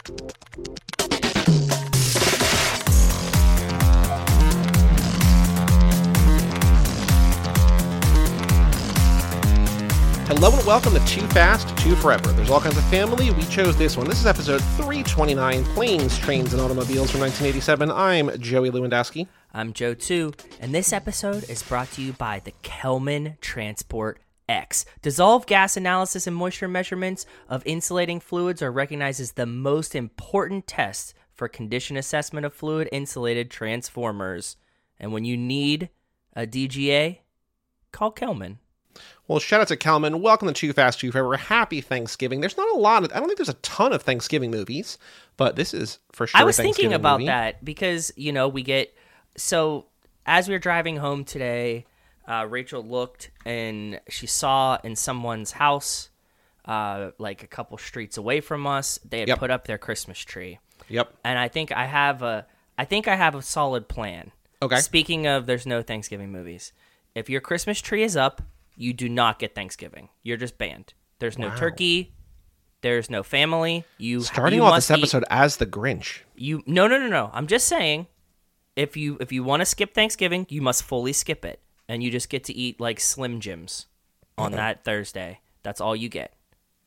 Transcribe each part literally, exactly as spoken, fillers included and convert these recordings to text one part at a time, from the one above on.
Hello and welcome to Too Fast, Too Forever. There's all kinds of family. We chose this one. This is episode three twenty-nine, Planes, Trains, and Automobiles from nineteen eighty-seven. I'm Joey Lewandowski. I'm Joe, too. And this episode is brought to you by the Kelman Transport X. Dissolved gas analysis and moisture measurements of insulating fluids are recognized as the most important test for condition assessment of fluid insulated transformers. And when you need a D G A, call Kelman. Well, shout out to Kelman. Welcome to Too Fast, Too Forever. Happy Thanksgiving. There's not a lot of, I don't think there's a ton of Thanksgiving movies, but this is for sure I was a Thanksgiving thinking about movie. that because, you know, we get, so as we were driving home today, uh, Rachel looked and she saw in someone's house, uh, like a couple streets away from us, they had Yep. put up their Christmas tree. Yep. And I think I have a, I think I have a solid plan. Okay. Speaking of, there's no Thanksgiving movies. If your Christmas tree is up, you do not get Thanksgiving. You're just banned. There's no Wow. turkey. There's no family. You Starting you off must this eat- episode as the Grinch. You no no no no. I'm just saying, if you if you want to skip Thanksgiving, you must fully skip it, and you just get to eat like Slim Jims on that Thursday. That's all you get.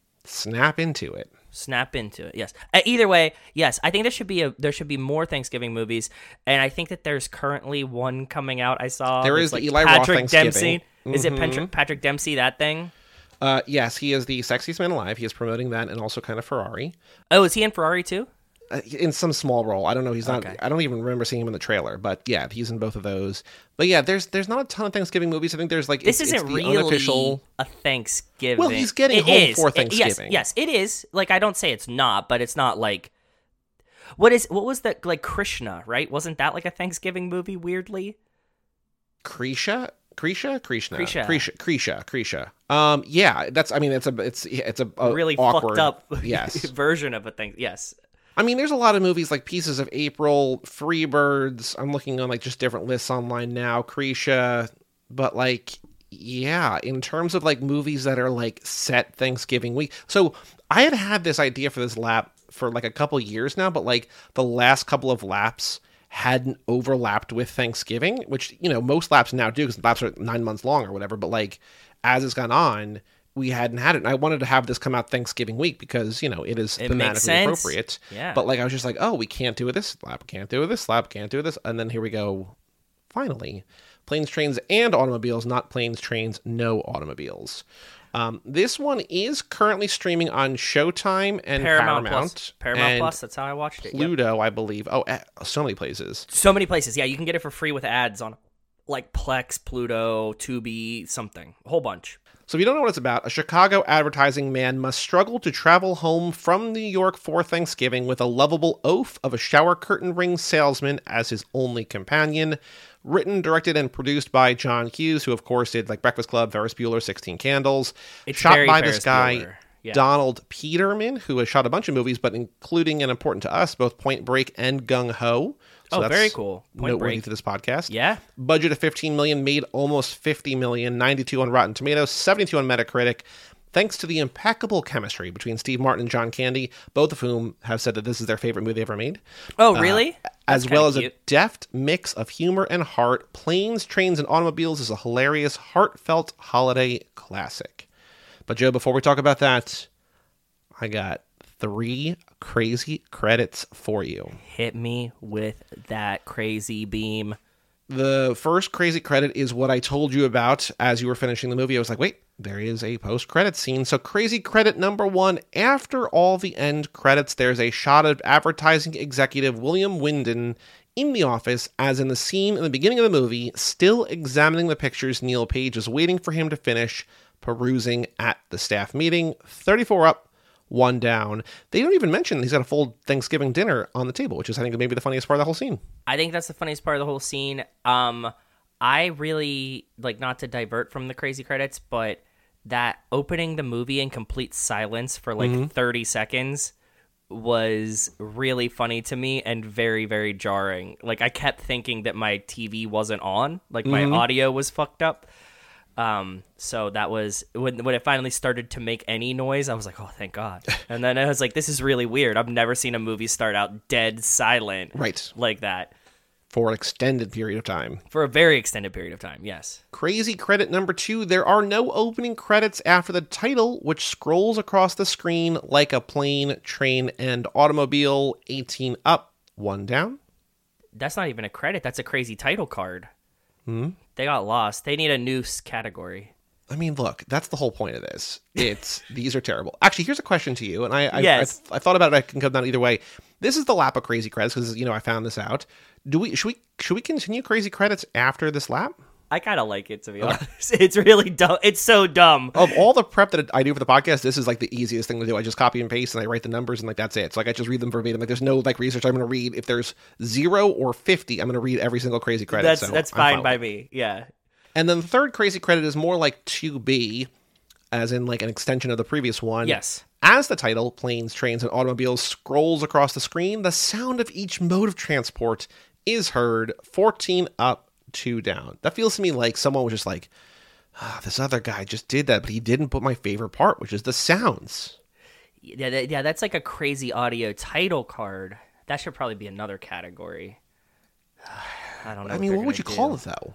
Snap into it. Snap into it. Yes. Uh, either way, yes. I think there should be a there should be more Thanksgiving movies, and I think that there's currently one coming out. I saw There that's is the like Eli Roth Patrick Thanksgiving. Dempsey. Is it Mhm. Patrick Patrick Dempsey? That thing? Uh, yes, he is the sexiest man alive. He is promoting that and also kind of Ferrari. Oh, is he in Ferrari too? Uh, in some small role. I don't know. He's not. Okay. I don't even remember seeing him in the trailer. But yeah, he's in both of those. But yeah, there's there's not a ton of Thanksgiving movies. I think there's like This it's, isn't it's the really unofficial. a Thanksgiving. Well, he's getting It home is. for It- yes, Thanksgiving. yes, it is. Like I don't say it's not, but it's not like what is what was that like Krishna, right? Wasn't that like a Thanksgiving movie? Weirdly, Krisha, Krisha, Krishna, Krisha. Krisha, Krisha, Krisha. Um, yeah, that's. I mean, it's a it's it's a, a really awkward, fucked up Yes. version of a thing. Yes, I mean, there's a lot of movies like Pieces of April, Freebirds. I'm looking on like just different lists online now. Krisha, but like, yeah, in terms of like movies that are like set Thanksgiving week. So I had had this idea for this lap for like a couple years now, but like the last couple of laps hadn't overlapped with Thanksgiving, which, you know, most laps now do because laps are nine months long or whatever. But like as it's gone on, we hadn't had it. And I wanted to have this come out Thanksgiving week because, you know, it is It makes thematically sense. appropriate. Yeah. But like I was just like, oh, we can't do it this lap, can't do it this lap, can't do it this. And then here we go. Finally, Planes, Trains, and Automobiles, not Planes, Trains, no Automobiles. Um, this one is currently streaming on Showtime and Paramount, Paramount. Plus. Paramount and Plus. That's how I watched it. Yep. Pluto, I believe. Oh, eh, so many places. So many places. Yeah, you can get it for free with ads on like Plex, Pluto, Tubi, something, a whole bunch. So if you don't know what it's about, a Chicago advertising man must struggle to travel home from New York for Thanksgiving with a lovable oaf of a shower curtain ring salesman as his only companion. Written, directed, and produced by John Hughes, who of course did like Breakfast Club, Ferris Bueller, sixteen Candles. It's Shot very by Ferris this guy, Bueller. Yeah. Donald Peterman, who has shot a bunch of movies, but including and important to us, both Point Break and Gung Ho. So Oh, that's very cool. Point noteworthy Break. to this podcast. Yeah. Budget of fifteen million dollars, made almost fifty million dollars, ninety-two on Rotten Tomatoes, seventy-two on Metacritic. Thanks to the impeccable chemistry between Steve Martin and John Candy, both of whom have said that this is their favorite movie they ever made. Oh, really? Uh, as That's well kinda as cute. a deft mix of humor and heart, Planes, Trains, and Automobiles is a hilarious, heartfelt holiday classic. But Joe, before we talk about that, I got three crazy credits for you. Hit me with that crazy beam. The first crazy credit is what I told you about as you were finishing the movie. I was like, wait, there is a post-credit scene. So crazy credit number one, after all the end credits, there's a shot of advertising executive William Wyndon in the office, as in the scene in the beginning of the movie, still examining the pictures Neil Page is waiting for him to finish perusing at the staff meeting. thirty-four up, one down. They don't even mention he's got a full Thanksgiving dinner on the table, which is, I think, maybe the funniest part of the whole scene. I think that's the funniest part of the whole scene. Um, I really, like, not to divert from the crazy credits, but that opening the movie in complete silence for, like, Mm-hmm. thirty seconds was really funny to me and very, very jarring. Like, I kept thinking that my T V wasn't on. Like, my Mm-hmm. audio was fucked up. Um, so that was when when it finally started to make any noise. I was like, oh, thank God. And then I was like, this is really weird. I've never seen a movie start out dead silent, Right. like that For an extended period of time. for a very extended period of time. Yes. Crazy credit number two, there are no opening credits after the title, which scrolls across the screen like a plane, train, and automobile. eighteen up, one down. That's not even a credit. That's a crazy title card. Hmm? They got lost. They need a new s- category. I mean, look, that's the whole point of this. It's these are terrible. Actually, here's a question to you, and I I, Yes. I, I thought about it. I can come down either way. This is the lap of crazy credits because you know I found this out. Do we should we should we continue crazy credits after this lap? I kind of like it, to be honest. It's really dumb. It's so dumb. Of all the prep that I do for the podcast, this is like the easiest thing to do. I just copy and paste and I write the numbers and like that's it. So like I just read them verbatim. Like there's no like research I'm going to read. If there's zero or fifty, I'm going to read every single crazy credit. That's so that's I'm fine with by it. me. Yeah. And then the third crazy credit is more like to be, as in like an extension of the previous one. Yes. As the title, planes, trains, and automobiles scrolls across the screen, the sound of each mode of transport is heard. fourteen up, two down. That feels to me like someone was just like, ah, this other guy just did that, but he didn't put my favorite part, which is the sounds. Yeah, that, yeah, that's like a crazy audio title card. That should probably be another category. I don't know. I mean, what would you call it, though?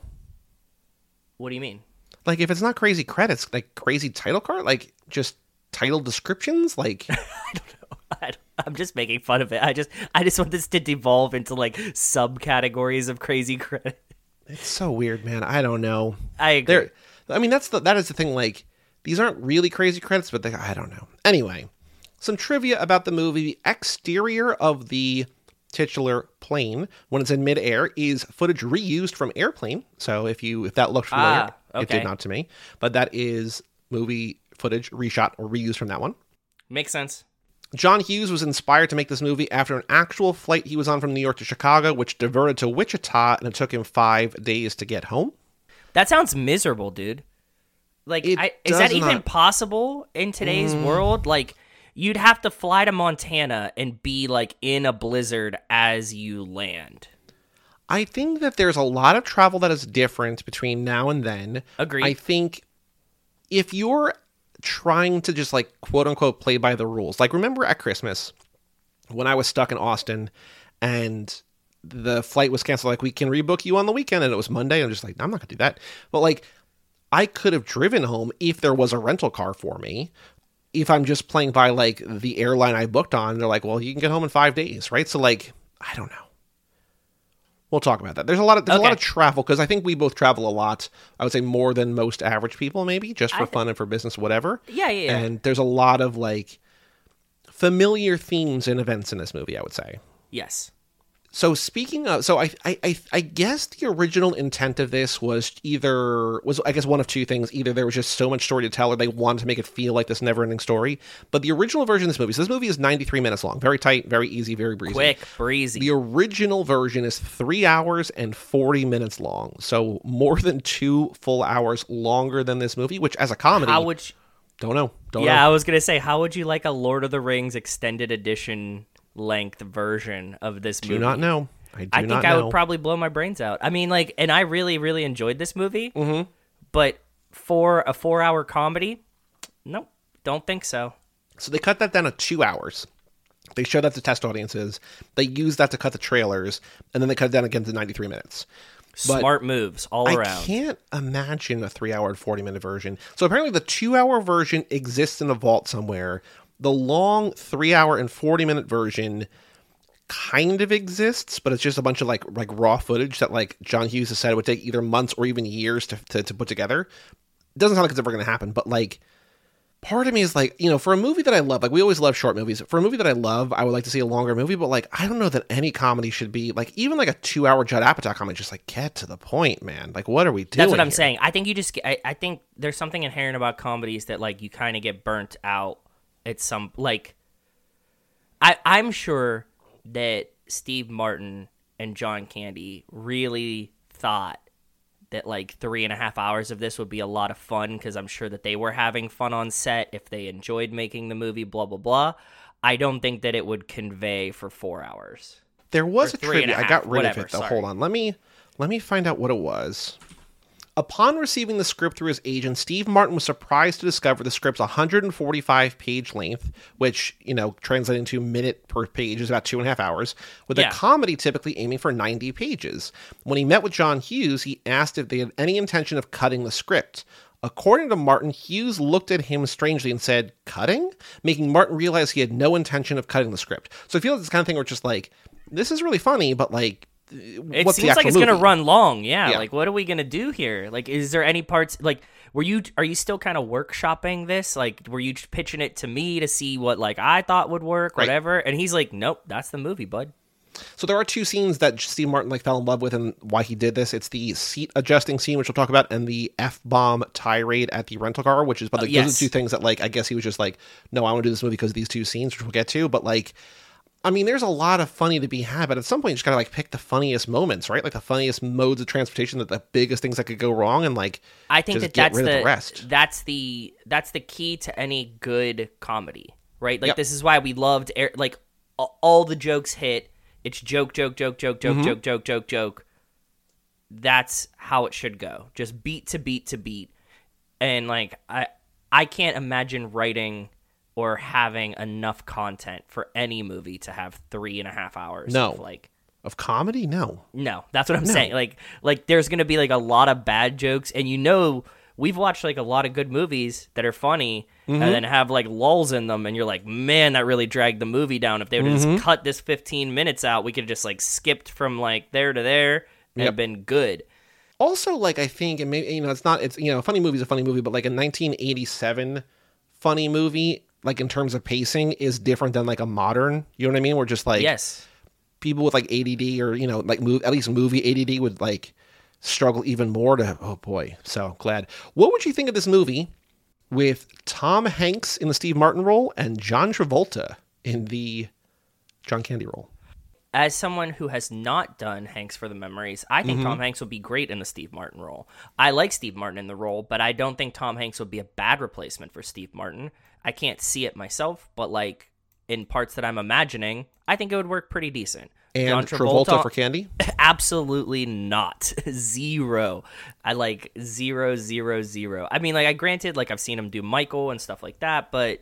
What do you mean? Like, if it's not crazy credits, like crazy title card, like just title descriptions, like... I don't know. I don't, I'm just making fun of it. I just, I just want this to devolve into like subcategories of crazy credit. It's so weird, man. I don't know. I agree. There, I mean, that's the that is the thing. Like, these aren't really crazy credits, but they, I don't know. Anyway, some trivia about the movie: the exterior of the titular plane when it's in midair is footage reused from Airplane. So if you if that looked familiar, Ah, it okay. did not to me. But that is movie footage reshot or reused from that one. Makes sense. John Hughes was inspired to make this movie after an actual flight he was on from New York to Chicago, which diverted to Wichita, and it took him five days to get home. That sounds miserable, dude. Like, It I, is that does even not- possible in today's world? Like, you'd have to fly to Montana and be like in a blizzard as you land. I think that there's a lot of travel that is different between now and then. Agreed. I think if you're trying to just like quote unquote play by the rules, like remember at Christmas when I was stuck in Austin and the flight was canceled, like we can rebook you on the weekend, and it was Monday. I'm just like, I'm not gonna do that. But like, I could have driven home if there was a rental car for me. If I'm just playing by like the airline I booked on, they're like, well, you can get home in five days, right? So like, I don't know. We'll talk about that. There's a lot of there's Okay. a lot of travel because I think we both travel a lot. I would say more than most average people, maybe just for I- fun and for business, whatever. Yeah, yeah, yeah. And there's a lot of like familiar themes and events in this movie, I would say. Yes. So speaking of, so I, I, I, I guess the original intent of this was either was I guess one of two things. Either there was just so much story to tell, or they wanted to make it feel like this never-ending story. But the original version of this movie, so this movie is ninety-three minutes long, very tight, very easy, very breezy. Quick, breezy. The original version is three hours and forty minutes long, so more than two full hours longer than this movie. Which, as a comedy, How would you, don't know, don't yeah, know. I was going to say, how would you like a Lord of the Rings extended edition length version of this movie? Do not know. I do I not think know. I would probably blow my brains out. I mean, like, and I really, really enjoyed this movie. Mm-hmm. But for a four-hour comedy, nope, don't think so. So they cut that down to two hours. They show that to test audiences. They use that to cut the trailers, and then they cut it down again to ninety-three minutes. But Smart moves all I around. can't imagine a three-hour and forty-minute version. So apparently the two-hour version exists in a vault somewhere. The long three-hour and forty-minute version kind of exists, but it's just a bunch of like like raw footage that like John Hughes has said would take either months or even years to to, to put together. It doesn't sound like it's ever going to happen, but like part of me is like, you know, for a movie that I love, like we always love short movies. For a movie that I love, I would like to see a longer movie, but like I don't know that any comedy should be like even like a two-hour Judd Apatow comedy. Just like get to the point, man. Like what are we doing? That's what I'm here? saying. I think you just, get- I, I think there's something inherent about comedies that like you kind of get burnt out at some, like, I, I'm sure that Steve Martin and John Candy really thought that like three and a half hours of this would be a lot of fun because I'm sure that they were having fun on set if they enjoyed making the movie, blah, blah, blah. I don't think that it would convey for four hours. There was Or a three and trivia. a I got half, rid whatever, of it though. sorry. Hold on. Let me let me find out what it was. Upon receiving the script through his agent, Steve Martin was surprised to discover the script's one hundred forty-five page length, which, you know, translating to minute per page is about two and a half hours, with Yeah. a comedy typically aiming for ninety pages. When he met with John Hughes, he asked if they had any intention of cutting the script. According to Martin, Hughes looked at him strangely and said, "Cutting?" Making Martin realize he had no intention of cutting the script. So I feel like this kind of thing where it's just like, this is really funny, but like, It what's the seems like actual it's gonna movie? run long. Yeah, Yeah. like what are we gonna do here? Like, is there any parts like were you are you still kind of workshopping this? Like, were you pitching it to me to see what like I thought would work, Right. whatever? And he's like, nope, that's the movie, bud. So there are two scenes that Steve Martin like fell in love with and why he did this. It's the seat adjusting scene, which we'll talk about, and the F-bomb tirade at the rental car, which is, but like, Uh, yes. those are the two things that like, I guess he was just like, no, I want to do this movie because of these two scenes, which we'll get to. But like, I mean, there's a lot of funny to be had, but at some point you just gotta like pick the funniest moments, right? Like the funniest modes of transportation, that the biggest things that could go wrong, and like, I think just that get that's rid the, of the rest. that's the that's the key to any good comedy, right? Like Yep. this is why we loved Air- like a- all the jokes hit. It's joke, joke, joke, joke, joke, Mm-hmm. joke, joke, joke, joke. That's how it should go. Just beat to beat to beat. And like I I can't imagine writing or having enough content for any movie to have three and a half hours. No. Of like Of comedy, no. no, that's what I'm saying. Like, like there's gonna be like a lot of bad jokes, and you know, we've watched like a lot of good movies that are funny, Mm-hmm. and then have like lulls in them, and you're like, man, that really dragged the movie down. If they would have Mm-hmm. just cut this fifteen minutes out, we could have just like skipped from like there to there and Yep. been good. Also, like, I think, and maybe, you know, it's not, it's, you know, a funny movie is a funny movie, but like a nineteen eighty-seven funny movie, like in terms of pacing, is different than like a modern, you know what I mean? We're just like, Yes, people with like A D D or, you know, like move, at least movie A D D would like struggle even more to, oh boy. So glad. What would you think of this movie with Tom Hanks in the Steve Martin role and John Travolta in the John Candy role? as someone who has not done Hanks for the Memories, I think Mm-hmm. Tom Hanks would be great in the Steve Martin role. I like Steve Martin in the role, but I don't think Tom Hanks would be a bad replacement for Steve Martin. I can't see it myself, but like in parts that I'm imagining, I think it would work pretty decent. And John Travolta, for Candy? Absolutely not. Zero. I like zero, zero, zero. I mean, like, I granted, like, I've seen him do Michael and stuff like that, but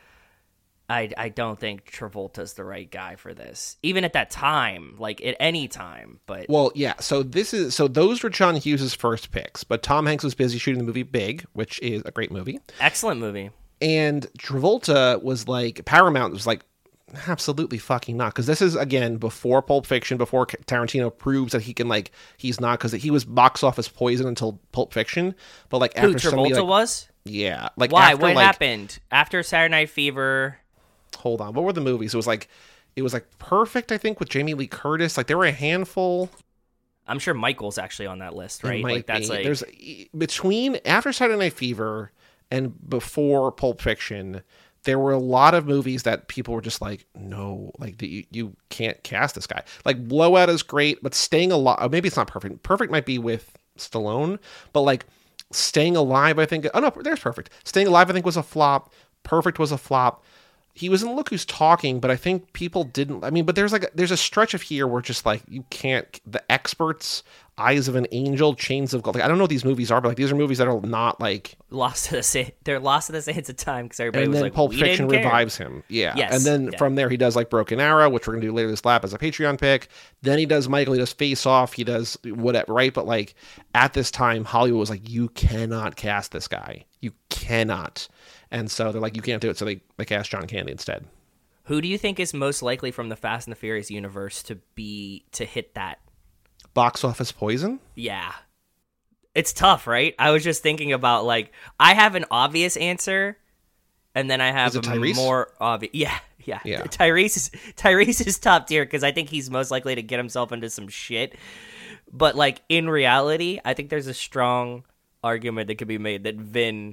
I, I don't think Travolta's the right guy for this. Even at that time, like, at any time, but... Well, yeah. So this is so those were John Hughes' first picks, but Tom Hanks was busy shooting the movie Big, which is a great movie. Excellent movie. And Travolta was like, Paramount was like, absolutely fucking not, because this is again before Pulp Fiction, before Tarantino proves that he can like he's not, because he was box office poison until Pulp Fiction, but like Who, after somebody, Travolta like, was? yeah, like Why? after, What like, happened? After Saturday Night Fever... Hold on, what were the movies? It was like, it was like Perfect, I think, with Jamie Lee Curtis. Like there were a handful. I'm sure Michael's actually on that list, It right? might Like that's be. like There's between after Saturday Night Fever and before Pulp Fiction, there were a lot of movies that people were just like, no, like the, you, you can't cast this guy. Like Blowout is great, but Staying Alive, maybe it's not Perfect. Perfect might be with Stallone, but like Staying Alive, I think. Oh no, there's Perfect. Staying Alive, I think, was a flop. Perfect was a flop. He was in Look Who's Talking, but I think people didn't. I mean, but there's like a, there's a stretch of here where just like you can't. The Experts, Eyes of an Angel, Chains of Gold. Like I don't know what these movies are, but like these are movies that are not like. lost to the sa- they're lost to the sands of time because everybody And was then like, Pulp we Fiction didn't care. revives him. Yeah. Yes, And then yeah. from there he does like Broken Arrow, which we're gonna do later this lap as a Patreon pick. Then he does Michael. He does Face Off. He does whatever. Right. But like at this time, Hollywood was like, you cannot cast this guy. You cannot. And so they're like, you can't do it. So they they cast John Candy instead. Who do you think is most likely from the Fast and the Furious universe to be to hit that? Box office poison. Yeah. It's tough, right? I was just thinking about like I have an obvious answer and then I have Is it a Tyrese? more obvious. Yeah, yeah. Yeah. Tyrese is Tyrese is top tier because I think he's most likely to get himself into some shit. But like in reality, I think there's a strong argument that could be made that Vin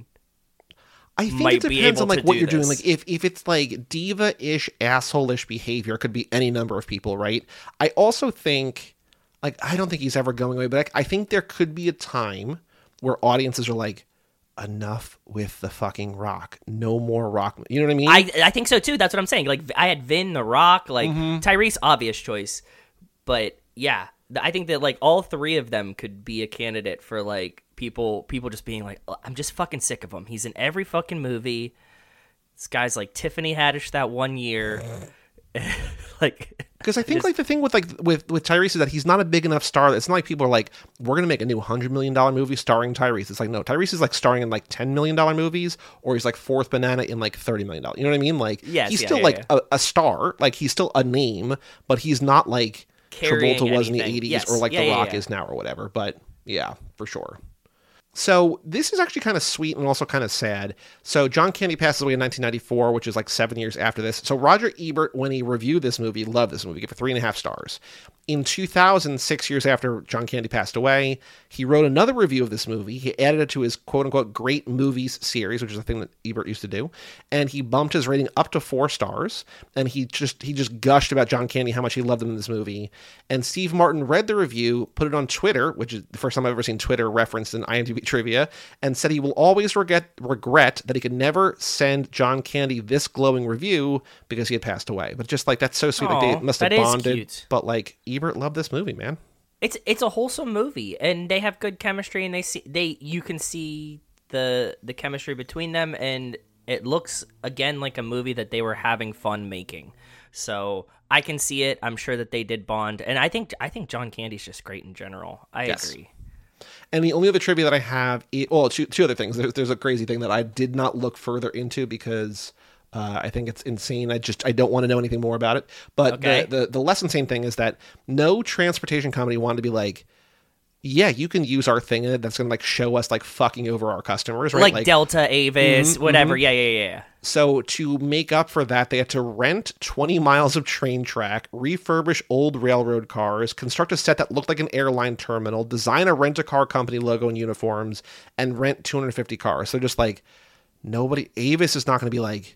I think might it be depends able on like to what do you're doing. this. Like if if it's like diva-ish, asshole-ish behavior, it could be any number of people, right? I also think, like, I don't think he's ever going away, but I, I think there could be a time where audiences are like, enough with the fucking Rock. No more Rock. You know what I mean? I I think so too. That's what I'm saying. Like I had Vin, The Rock, like Mm-hmm. Tyrese, obvious choice, but yeah, I think that like all three of them could be a candidate for like people people just being like, I'm just fucking sick of him. He's in every fucking movie. This guy's like Tiffany Haddish that one year. Like, because I think just, like the thing with like with with Tyrese is that he's not a big enough star. It's not like people are like, we're gonna make a new hundred million dollar movie starring Tyrese. It's like, no, Tyrese is like starring in like ten million dollar movies, or he's like fourth banana in like thirty million dollars. You know what I mean? Like, yes, he's yeah, still yeah, like yeah. A, a star. Like, he's still a name, but he's not like Carrying Travolta was in the anything. eighties Yes. or like Yeah, The yeah, Rock yeah. is now or whatever. But yeah, for sure. So this is actually kind of sweet and also kind of sad. So John Candy passes away in nineteen ninety-four, which is like seven years after this. So Roger Ebert, when he reviewed this movie, loved this movie, gave it three and a half stars. In two thousand, six years after John Candy passed away, he wrote another review of this movie. He added it to his quote-unquote great movies series, which is a thing that Ebert used to do. And he bumped his rating up to four stars. And he just he just gushed about John Candy, how much he loved him in this movie. And Steve Martin read the review, put it on Twitter, which is the first time I've ever seen Twitter referenced in IMDb trivia, and said he will always regret, regret that he could never send John Candy this glowing review because he had passed away. But just like, that's so sweet. Aw, like they must have that is bonded. cute. But like, Ebert loved this movie, man. It's it's a wholesome movie, and they have good chemistry, and they see they you can see the the chemistry between them, and it looks again like a movie that they were having fun making. So I can see it. I'm sure that they did bond, and I think I think John Candy's just great in general. I Yes. agree. And the only other trivia that I have, is, well, two, two other things. There's, there's a crazy thing that I did not look further into because uh, I think it's insane. I just I don't want to know anything more about it. But Okay. the, the the less insane thing is that no transportation company wanted to be like, yeah, you can use our thing that's gonna like show us like fucking over our customers, right? Like, Delta, Avis, whatever. Yeah, yeah, yeah, yeah. So to make up for that, they had to rent twenty miles of train track, refurbish old railroad cars, construct a set that looked like an airline terminal, design a rent-a-car company logo and uniforms, and rent two hundred fifty cars. So just like, nobody, Avis is not going to be like,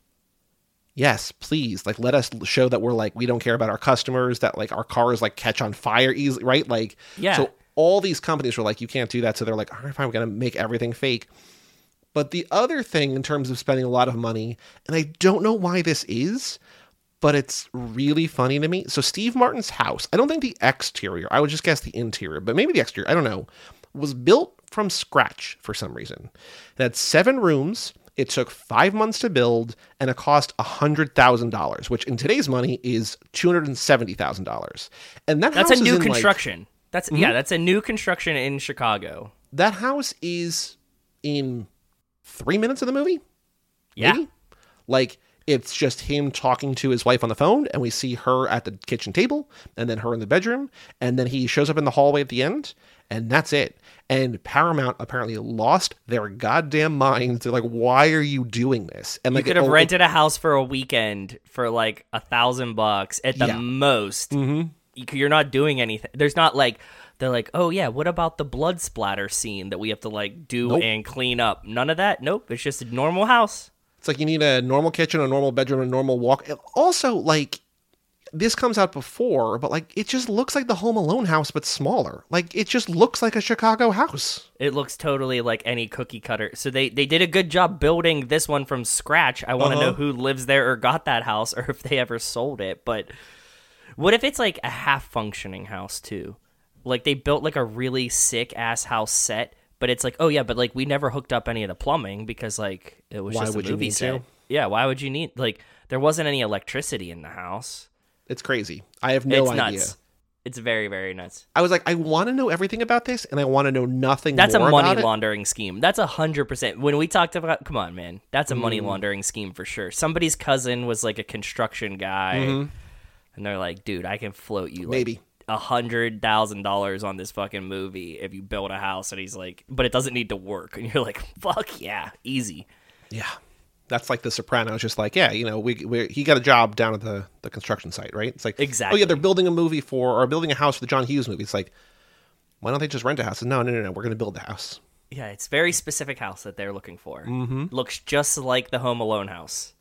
yes, please, like, let us show that we're like, we don't care about our customers, that like our cars like catch on fire easily, right? Like, Yeah. So all these companies were like, you can't do that. So they're like, all right, fine, we're going to make everything fake. But the other thing in terms of spending a lot of money, and I don't know why this is, but it's really funny to me. So Steve Martin's house, I don't think the exterior, I would just guess the interior, but maybe the exterior, I don't know, was built from scratch for some reason. It had seven rooms. It took five months to build, and it cost one hundred thousand dollars, which in today's money is two hundred seventy thousand dollars. And that That's house a is new in, like- construction. That's yeah, that's a new construction in Chicago. that house is in three minutes of the movie. Yeah. Maybe? Like, it's just him talking to his wife on the phone, and we see her at the kitchen table, and then her in the bedroom, and then he shows up in the hallway at the end, and that's it. And Paramount apparently lost their goddamn minds. They're like, why are you doing this? And You like, could have it- rented a house for a weekend for like a thousand bucks at the Yeah. most. Mhm. You- You're not doing anything. There's not like they're like, oh yeah, what about the blood splatter scene that we have to like do Nope. and clean up? None of that. Nope. It's just a normal house. It's like you need a normal kitchen, a normal bedroom, a normal walk. And also, like, this comes out before, but like, it just looks like the Home Alone house, but smaller. Like, it just looks like a Chicago house. It looks totally like any cookie cutter. So they, they did a good job building this one from scratch. I want to Uh-huh. know who lives there or got that house or if they ever sold it. But what if it's like a half functioning house too? Like they built like a really sick ass house set, but it's like, oh yeah, but like we never hooked up any of the plumbing because like it was Why just a would you movie need set. to? Yeah, why would you need like there wasn't any electricity in the house. It's crazy. I have no it's idea. nuts. It's very, very nuts. I was like, I want to know everything about this, and I want to know nothing That's a more money about it. laundering scheme. That's a hundred percent. When we talked about, come on, man, that's a Mm. money laundering scheme for sure. Somebody's cousin was like a construction guy, and they're like, "Dude, I can float you like Maybe. a hundred thousand dollars on this fucking movie if you build a house." And he's like, "But it doesn't need to work." And you're like, "Fuck yeah, easy." Yeah. That's like The Sopranos, just like, yeah, you know, we, we he got a job down at the, the construction site, right? It's like, Exactly. oh yeah, they're building a movie for, or building a house for the John Hughes movie. It's like, why don't they just rent a house? No, no, no, no, we're going to build the house. Yeah, it's very specific house that they're looking for. Mm-hmm. Looks just like the Home Alone house.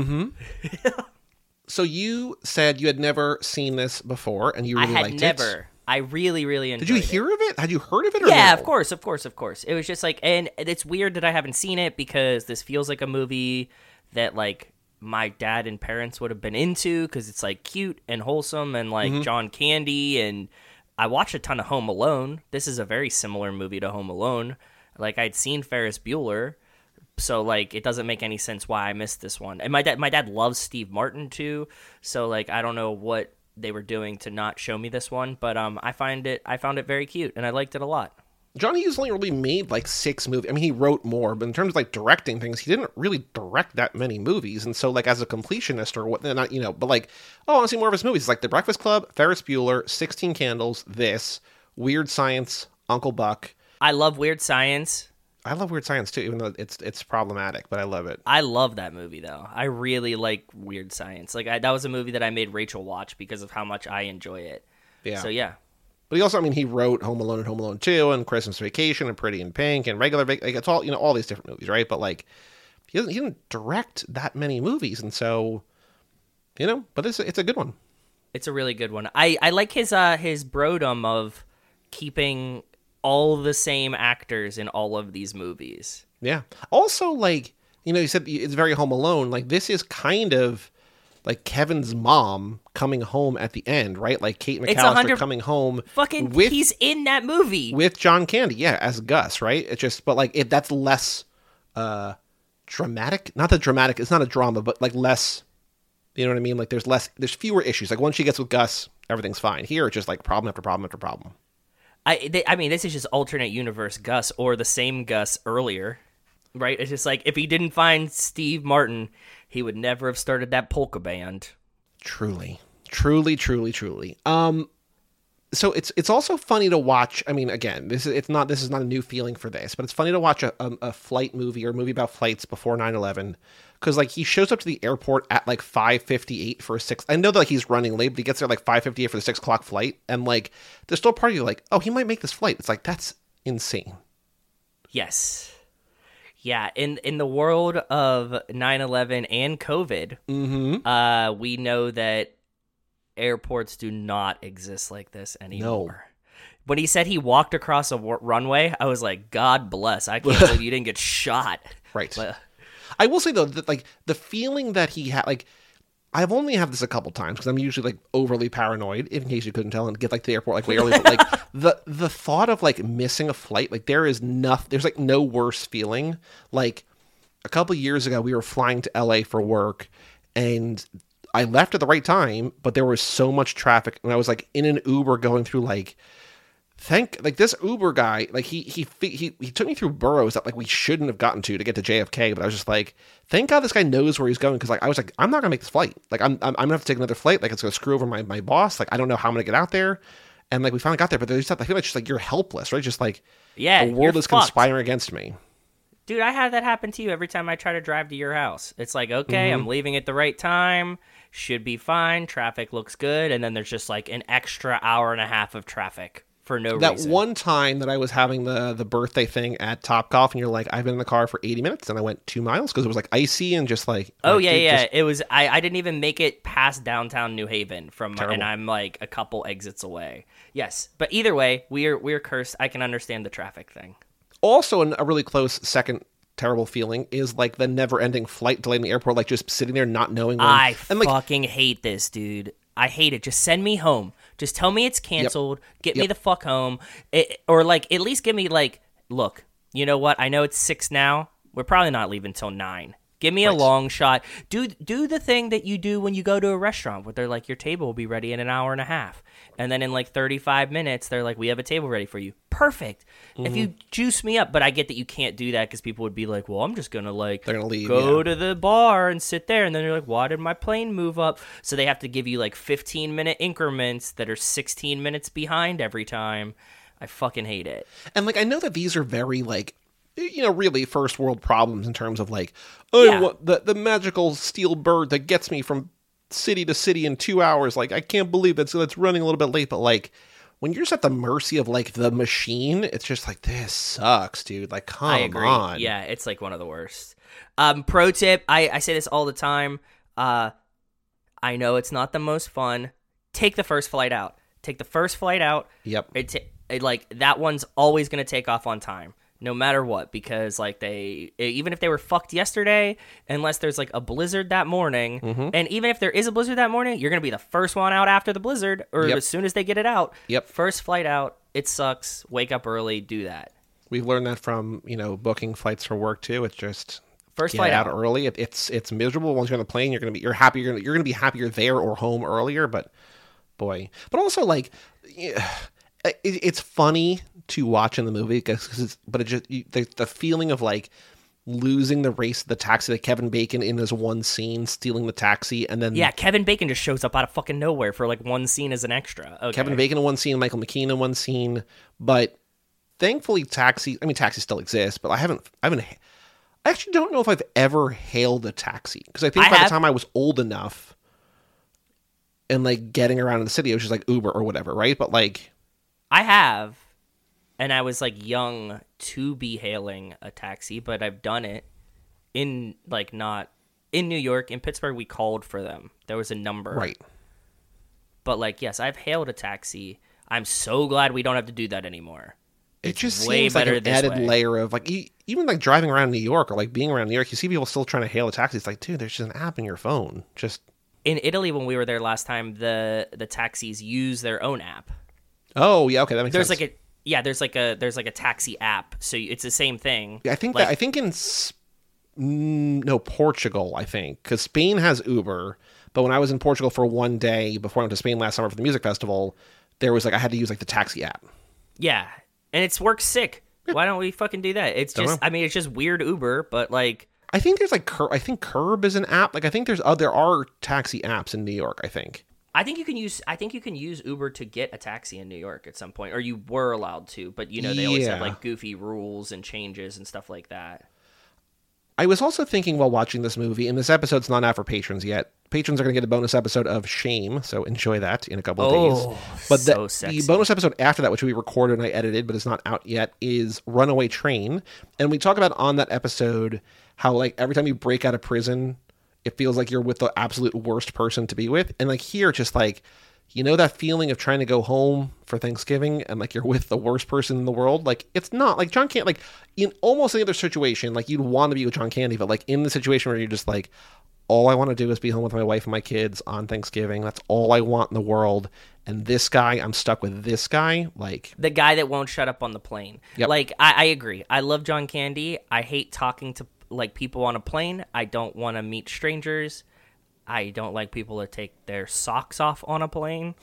So you said you had never seen this before, and you I really had liked never. it. I really, really enjoyed Did you it. hear of it? Had you heard of it? Or Yeah, no? of course, of course, of course. It was just like, and it's weird that I haven't seen it because this feels like a movie that like my dad and parents would have been into because it's like cute and wholesome and like John Candy and I watched a ton of Home Alone. This is a very similar movie to Home Alone. Like, I'd seen Ferris Bueller, so, like, it doesn't make any sense why I missed this one. And my dad, my dad loves Steve Martin, too, so, like, I don't know what they were doing to not show me this one, but um, I find it, I found it very cute, and I liked it a lot. John Hughes only really made like six movies. I mean, he wrote more, but in terms of like directing things, he didn't really direct that many movies. And so, like, as a completionist or what, not, you know, but like, oh, I want to see more of his movies. It's like The Breakfast Club, Ferris Bueller, sixteen Candles, this, Weird Science, Uncle Buck. I love Weird Science. I love Weird Science too, even though it's it's problematic, but I love it. I love that movie though. I really like Weird Science. Like I, that was a movie that I made Rachel watch because of how much I enjoy it. Yeah. So yeah. But he also, I mean, he wrote Home Alone and Home Alone two and Christmas Vacation and Pretty in Pink and Regular Vac- like it's all, you know, all these different movies, right? But like, he doesn't, he didn't direct that many movies, and so, you know, but it's it's a good one. It's a really good one. I, I like his uh his brodom of keeping all the same actors in all of these movies. Yeah. Also, like, you know, you said it's very Home Alone. Like, this is kind of like Kevin's mom coming home at the end, right? Like Kate McAllister coming home. Fucking, with, he's in that movie with John Candy, yeah, as Gus, right? It's just, but like, it that's less uh dramatic. Not that dramatic. It's not a drama, but like less. You know what I mean? Like, there's less. There's fewer issues. Like, once she gets with Gus, everything's fine. Here, it's just like problem after problem after problem. I they, I mean, this is just alternate universe Gus or the same Gus earlier, right? It's just like if he didn't find Steve Martin, he would never have started that polka band. Truly, truly, truly, truly. Um, so it's it's also funny to watch. I mean, again, this is it's not this is not a new feeling for this, but it's funny to watch a a, a flight movie or a movie about flights before nine eleven. Because, like, he shows up to the airport at, like, five fifty-eight for a six... I know that, like, he's running late, but he gets there, like, five fifty-eight for the six o'clock flight. And, like, there's still a part of you, like, oh, he might make this flight. It's like, that's insane. Yes. Yeah, in, in the world of nine eleven and COVID, mm-hmm. uh, we know that airports do not exist like this anymore. No. When he said he walked across a w- runway, I was like, God bless. I can't believe you didn't get shot. Right. But, I will say, though, that, like, the feeling that he had, like, I've only had this a couple times because I'm usually, like, overly paranoid, in case you couldn't tell, and get, like, to the airport, like, way early. But, like, the the thought of, like, missing a flight, like, there is nothing, there's, like, no worse feeling. Like, a couple years ago, we were flying to L A for work, and I left at the right time, but there was so much traffic, and I was, like, in an Uber going through, like, Thank like this Uber guy, like he he he he took me through boroughs that like we shouldn't have gotten to to get to J F K, but I was just like, thank God this guy knows where he's going, because like I was like, I'm not gonna make this flight, like I'm I'm, I'm gonna have to take another flight, like it's gonna screw over my, my boss, like I don't know how I'm gonna get out there, and like we finally got there, but there's just I feel like just like you're helpless, right? Just like yeah, the world is fucked. conspiring against me. Dude, I had that happen to you every time I try to drive to your house. It's like, okay, mm-hmm. I'm leaving at the right time, should be fine, traffic looks good, and then there's just like an extra hour and a half of traffic. For no that reason. One time that I was having the the birthday thing at Topgolf, and you're like, I've been in the car for eighty minutes, and I went two miles because it was like icy and just like oh like, yeah it yeah just... it was I, I didn't even make it past downtown New Haven from Terrible. And I'm like a couple exits away. Yes, but either way, we're we're cursed. I can understand the traffic thing. Also, a really close second terrible feeling is like the never-ending flight delay in the airport, like just sitting there not knowing when. I and, like, fucking hate this, dude. I hate it. Just send me home. Just tell me it's canceled. Yep. Get yep. me the fuck home. It, or, like, at least give me, like, look, you know what? I know it's six now. We're probably not leaving until nine. Give me right. a long shot. Do do the thing that you do when you go to a restaurant where they're like, your table will be ready in an hour and a half. And then in, like, thirty-five minutes, they're like, we have a table ready for you. Perfect. Mm-hmm. If you juice me up. But I get that you can't do that because people would be like, well, I'm just going to, like, they're gonna leave, go yeah. to the bar and sit there. And then they're like, why did my plane move up? So they have to give you, like, fifteen-minute increments that are sixteen minutes behind every time. I fucking hate it. And, like, I know that these are very, like, you know, really first world problems in terms of, like, oh, yeah. what, the, the magical steel bird that gets me from city to city in two hours. Like, I can't believe that's, that's running a little bit late. But, like, when you're just at the mercy of, like, the machine, it's just like, this sucks, dude. Like, come I agree. on. Yeah, it's, like, one of the worst. Um, pro tip, I, I say this all the time. Uh, I know it's not the most fun. Take the first flight out. Take the first flight out. Yep. It, t- it like, that one's always going to take off on time. no matter what, because like they, even if they were fucked yesterday, unless there's like a blizzard that morning, mm-hmm. and even if there is a blizzard that morning, you're gonna be the first one out after the blizzard, or yep. as soon as they get it out. Yep. First flight out. It sucks. Wake up early. Do that. We've learned that from, you know, booking flights for work too. It's just first get flight out, out early. It, it's it's miserable once you're on the plane. You're gonna be you're happy. You're gonna, you're gonna be happier there or home earlier. But boy, but also like, yeah, it, it's funny to watch in the movie because, but it just you, the, the feeling of like losing the race of the taxi, like Kevin Bacon in this one scene stealing the taxi, and then yeah, Kevin Bacon just shows up out of fucking nowhere for like one scene as an extra. Okay. Kevin Bacon in one scene, Michael McKean in one scene, but thankfully taxi. I mean, taxi still exists, but I haven't. I haven't. I actually don't know if I've ever hailed a taxi because I think I by have. the time I was old enough and like getting around in the city, it was just like Uber or whatever, right? But like, I have. And I was like young to be hailing a taxi, but I've done it in like not in New York. In Pittsburgh, we called for them. There was a number. Right. But like, yes, I've hailed a taxi. I'm so glad we don't have to do that anymore. It It's just way seems like better an this added way. layer of like, e- even like driving around New York or like being around New York, you see people still trying to hail a taxi. It's like, dude, there's just an app in your phone. Just In Italy, when we were there last time, the the taxis use their own app. oh yeah, okay, that makes There's sense. like a yeah, there's like a there's like a taxi app, so it's the same thing. I think like, that I think in S- mm, no Portugal, I think because Spain has Uber, but when I was in Portugal for one day before I went to Spain last summer for the music festival, there was like I had to use like the taxi app. yeah, and it's works sick. Why don't we fucking do that? It's Don't just know. I mean it's just weird Uber, but like. I think there's like Cur- I think Curb is an app. Like I think there's uh, there are taxi apps in New York. I think. I think you can use I think you can use Uber to get a taxi in New York at some point, or you were allowed to, but you know they always have Yeah. like goofy rules and changes and stuff like that. I was also thinking while watching this movie, and this episode's not out for patrons yet. Patrons are going to get a bonus episode of Shame, so enjoy that in a couple of Oh, days. But the, so sexy. the bonus episode after that, which we recorded and I edited, but is not out yet, is Runaway Train. And we talk about on that episode how like every time you break out of prison, it feels like you're with the absolute worst person to be with. And like here, just like, you know, that feeling of trying to go home for Thanksgiving and like you're with the worst person in the world. Like it's not like John Candy, like in almost any other situation, like you'd want to be with John Candy, but like in the situation where you're just like, all I want to do is be home with my wife and my kids on Thanksgiving. That's all I want in the world. And this guy, I'm stuck with this guy. Like The guy that won't shut up on the plane. Yep. Like I, I agree. I love John Candy. I hate talking to like people on a plane. I don't want to meet strangers. I don't like people to take their socks off on a plane.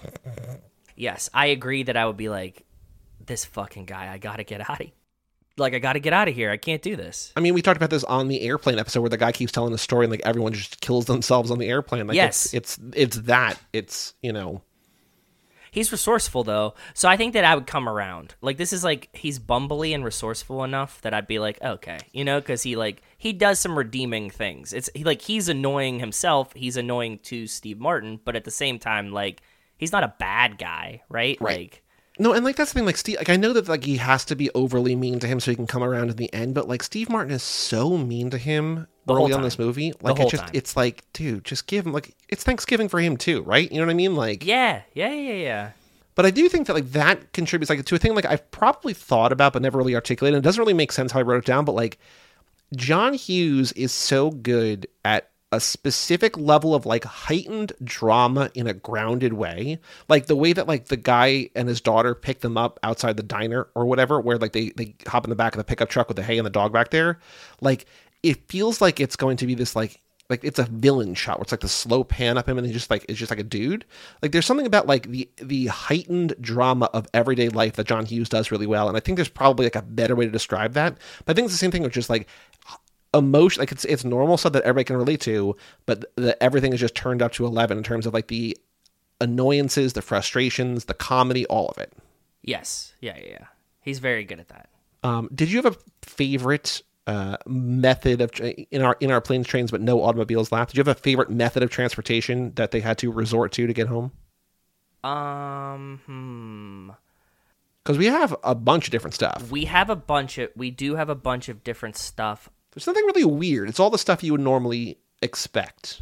Yes, I agree that I would be like, this fucking guy, I gotta get out of here. Like, I gotta get out of here. I can't do this. I mean, we talked about this on the airplane episode where the guy keeps telling the story and like everyone just kills themselves on the airplane. Like Yes. it's, it's it's that. It's, you know. He's resourceful, though, so I think that I would come around. Like, this is, like, he's bumbly and resourceful enough that I'd be like, okay, you know, because he, like, he does some redeeming things. It's, he, like, he's annoying himself, he's annoying to Steve Martin, but at the same time, like, he's not a bad guy, right? Right. Like, No, and like that's the thing, like Steve, like I know that like he has to be overly mean to him so he can come around in the end, but like Steve Martin is so mean to him The whole early on time. this movie. Like whole it's just time. it's like, dude, just give him like it's Thanksgiving for him too, right? You know what I mean? Like yeah, yeah, yeah, yeah. But I do think that like that contributes like to a thing like I've probably thought about but never really articulated. And it doesn't really make sense how I wrote it down, but like John Hughes is so good at a specific level of like heightened drama in a grounded way. Like the way that like the guy and his daughter pick them up outside the diner or whatever, where like they, they hop in the back of the pickup truck with the hay and the dog back there. Like it feels like it's going to be this like like it's a villain shot where it's like the slow pan up him and he just like it's just like a dude. Like there's something about like the the heightened drama of everyday life that John Hughes does really well. And I think there's probably like a better way to describe that. But I think it's the same thing with just like emotion, like it's it's normal stuff that everybody can relate to, but the, everything is just turned up to eleven in terms of like the annoyances, the frustrations, the comedy, all of it. Yes, yeah, yeah, yeah. He's very good at that. Um, did you have a favorite uh, method of in our in our planes, trains, but no automobiles left? Did you have a favorite method of transportation that they had to resort to to get home? Um, hmm. Because we have a bunch of different stuff. We have a bunch of, we do have a bunch of different stuff. There's nothing really weird. It's all the stuff you would normally expect.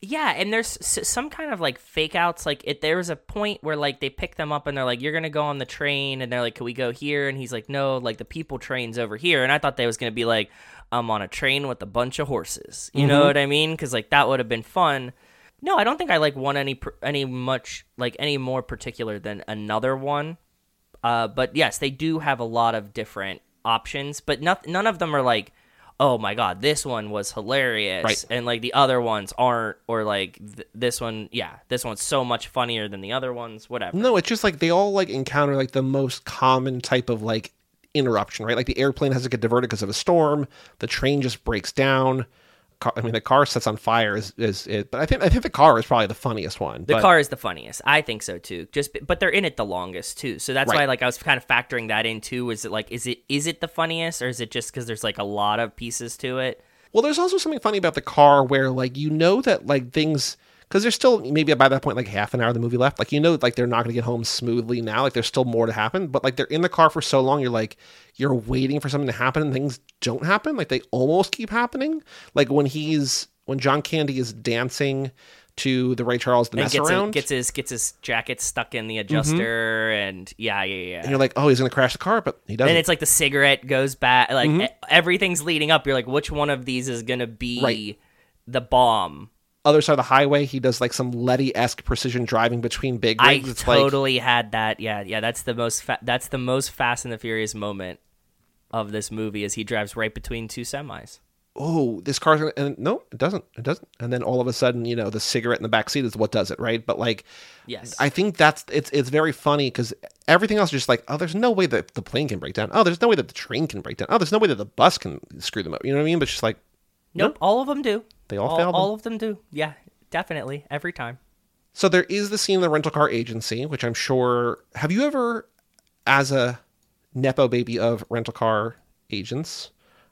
Yeah, and there's s- some kind of like fake outs. Like it, there was a point where like they pick them up and they're like, "You're gonna go on the train," and they're like, "Can we go here?" And he's like, "No, like the people train's over here." And I thought they was gonna be like, "I'm on a train with a bunch of horses." You mm-hmm. know what I mean? Because like that would have been fun. No, I don't think I like one any any much like any more particular than another one. Uh, but yes, they do have a lot of different options, but not, none of them are like, oh my god, this one was hilarious, right. and like the other ones aren't, or like th- this one, yeah, this one's so much funnier than the other ones, whatever. No, it's just like they all like encounter like the most common type of like interruption, right? Like the airplane has to get diverted because of a storm, the train just breaks down. I mean, the car sets on fire is, is it, but I think I think the car is probably the funniest one. The but, car is the funniest. I think so too. Just, but they're in it the longest too, so that's right. why like I was kind of factoring that in too. Is it like is it is it the funniest, or is it just because there's like a lot of pieces to it? Well, there's also something funny about the car where like you know that like things. Because there's still, maybe by that point, like half an hour of the movie left. Like, you know, like they're not going to get home smoothly now. Like, there's still more to happen. But, like, they're in the car for so long, you're like, you're waiting for something to happen and things don't happen. Like, they almost keep happening. Like, when he's, when John Candy is dancing to the Ray Charles, the and mess gets around. A, gets his gets his jacket stuck in the adjuster, mm-hmm. and yeah, yeah, yeah. And you're like, oh, he's going to crash the car, but he doesn't. And it's like the cigarette goes back. Like, mm-hmm. everything's leading up. You're like, which one of these is going to be right. the bomb? Other side of the highway, he does like some Letty-esque precision driving between big rigs. I it's totally like... had that. Yeah, yeah. That's the most. Fa- that's the most Fast and the Furious moment of this movie, is he drives right between two semis. Oh, this car's gonna, and no, it doesn't. It doesn't. And then all of a sudden, you know, the cigarette in the back seat is what does it, right? But like, yes, I think that's it's it's very funny because everything else is just like, oh, there's no way that the plane can break down. Oh, there's no way that the train can break down. Oh, there's no way that the bus can screw them up. You know what I mean? But it's just like, nope, nope. all of them do. They all, all fail. Them. All of them do. Yeah. Definitely, every time. So there is the scene in the rental car agency, which I'm sure... Have you ever, as a Nepo baby of rental car agents,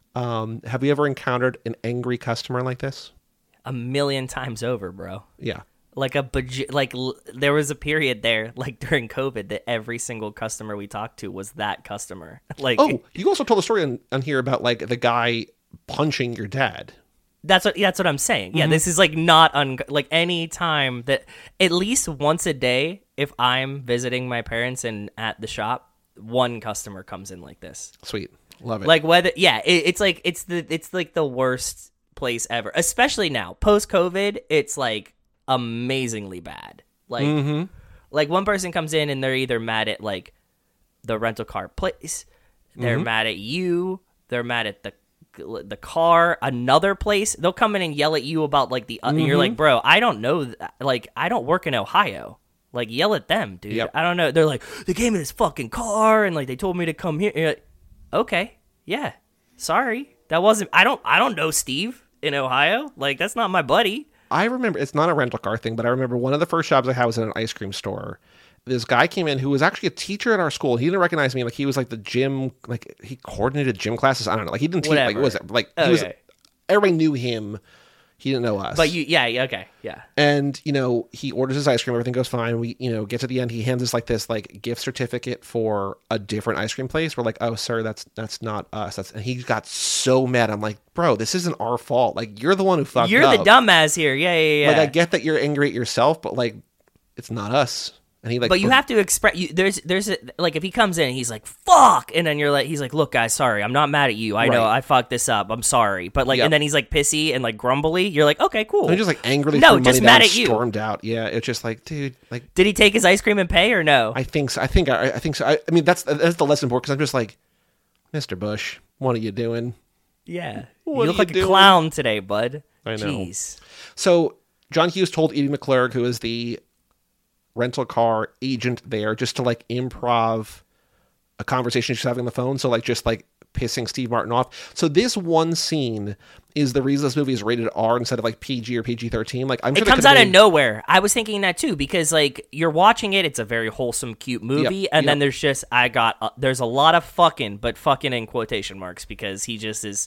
um, have you ever encountered an angry customer like this? A million times over, bro. Yeah. Like, a baj- like l- there was a period there, like during COVID, that every single customer we talked to was that customer. Like, oh, you also told a story on, on here about, like, the guy punching your dad. That's what that's what I'm saying. Yeah, mm-hmm. This is like not un- like any time that at least once a day, if I'm visiting my parents and at the shop, one customer comes in like this. Sweet, love it. Like whether yeah, it, it's like it's the it's like the worst place ever, especially now post COVID. It's like amazingly bad. Like mm-hmm. like one person comes in and they're either mad at like the rental car place, they're mm-hmm. mad at you, they're mad at the. the car, another place, they'll come in and yell at you about like the uh, mm-hmm. you're like, bro, I don't know th- like I don't work in Ohio, like yell at them, dude. Yep. I don't know. They're like, they gave me this fucking car and like they told me to come here. Like, okay, yeah, sorry, that wasn't I don't I don't know Steve in Ohio, like that's not my buddy. I remember, it's not a rental car thing, but I remember one of the first jobs I had was in an ice cream store. This guy came in who was actually a teacher at our school. He didn't recognize me. Like, he was like the gym, like he coordinated gym classes. I don't know. Like, he didn't teach, like, it was like, he okay. was, everybody knew him. He didn't know us. But you, yeah, yeah, okay, yeah. And, you know, he orders his ice cream. Everything goes fine. We, you know, get to the end. He hands us like this, like, gift certificate for a different ice cream place. We're like, oh, sir, that's that's not us. That's, and he got so mad. I'm like, bro, this isn't our fault. Like, you're the one who fucked you're up. You're the dumbass here. Yeah, yeah, yeah. Like, I get that you're angry at yourself, but, like, it's not us. And he like, but you have to express. You, there's, there's a, like if he comes in and he's like, "Fuck," and then you're like, he's like, "Look, guys, sorry, I'm not mad at you. I right. know I fucked this up. I'm sorry." But like, yep. and then he's like pissy and like grumbly. You're like, "Okay, cool." And he just like angrily, no, just mad at you. Stormed out. Yeah, it's just like, dude, like, did he take his ice cream and pay or no? I think so. I think I, I think so. I, I mean, that's that's the lesson board because I'm just like, Mister Bush, what are you doing? Yeah, what you look you like doing? a clown today, bud. I know. Jeez. So John Hughes told Edie McClurg, who is the rental car agent there, just to like improv a conversation she's having on the phone. So like just like pissing Steve Martin off. So this one scene is the reason this movie is rated R instead of like P G or P G thirteen. Like I'm sure it comes out made... of nowhere. I was thinking that too because like you're watching it, it's a very wholesome, cute movie, yep, and yep. then there's just I got uh, there's a lot of fucking, but fucking in quotation marks because he just is.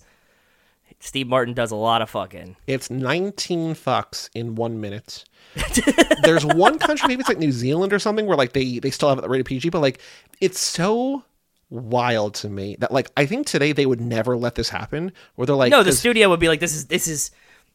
Steve Martin does a lot of fucking. It's nineteen fucks in one minute. There's one country, maybe it's like New Zealand or something, where like they, they still have it rated P G, but like it's so wild to me that like I think today they would never let this happen. Where they're like, no, the studio would be like, this is this is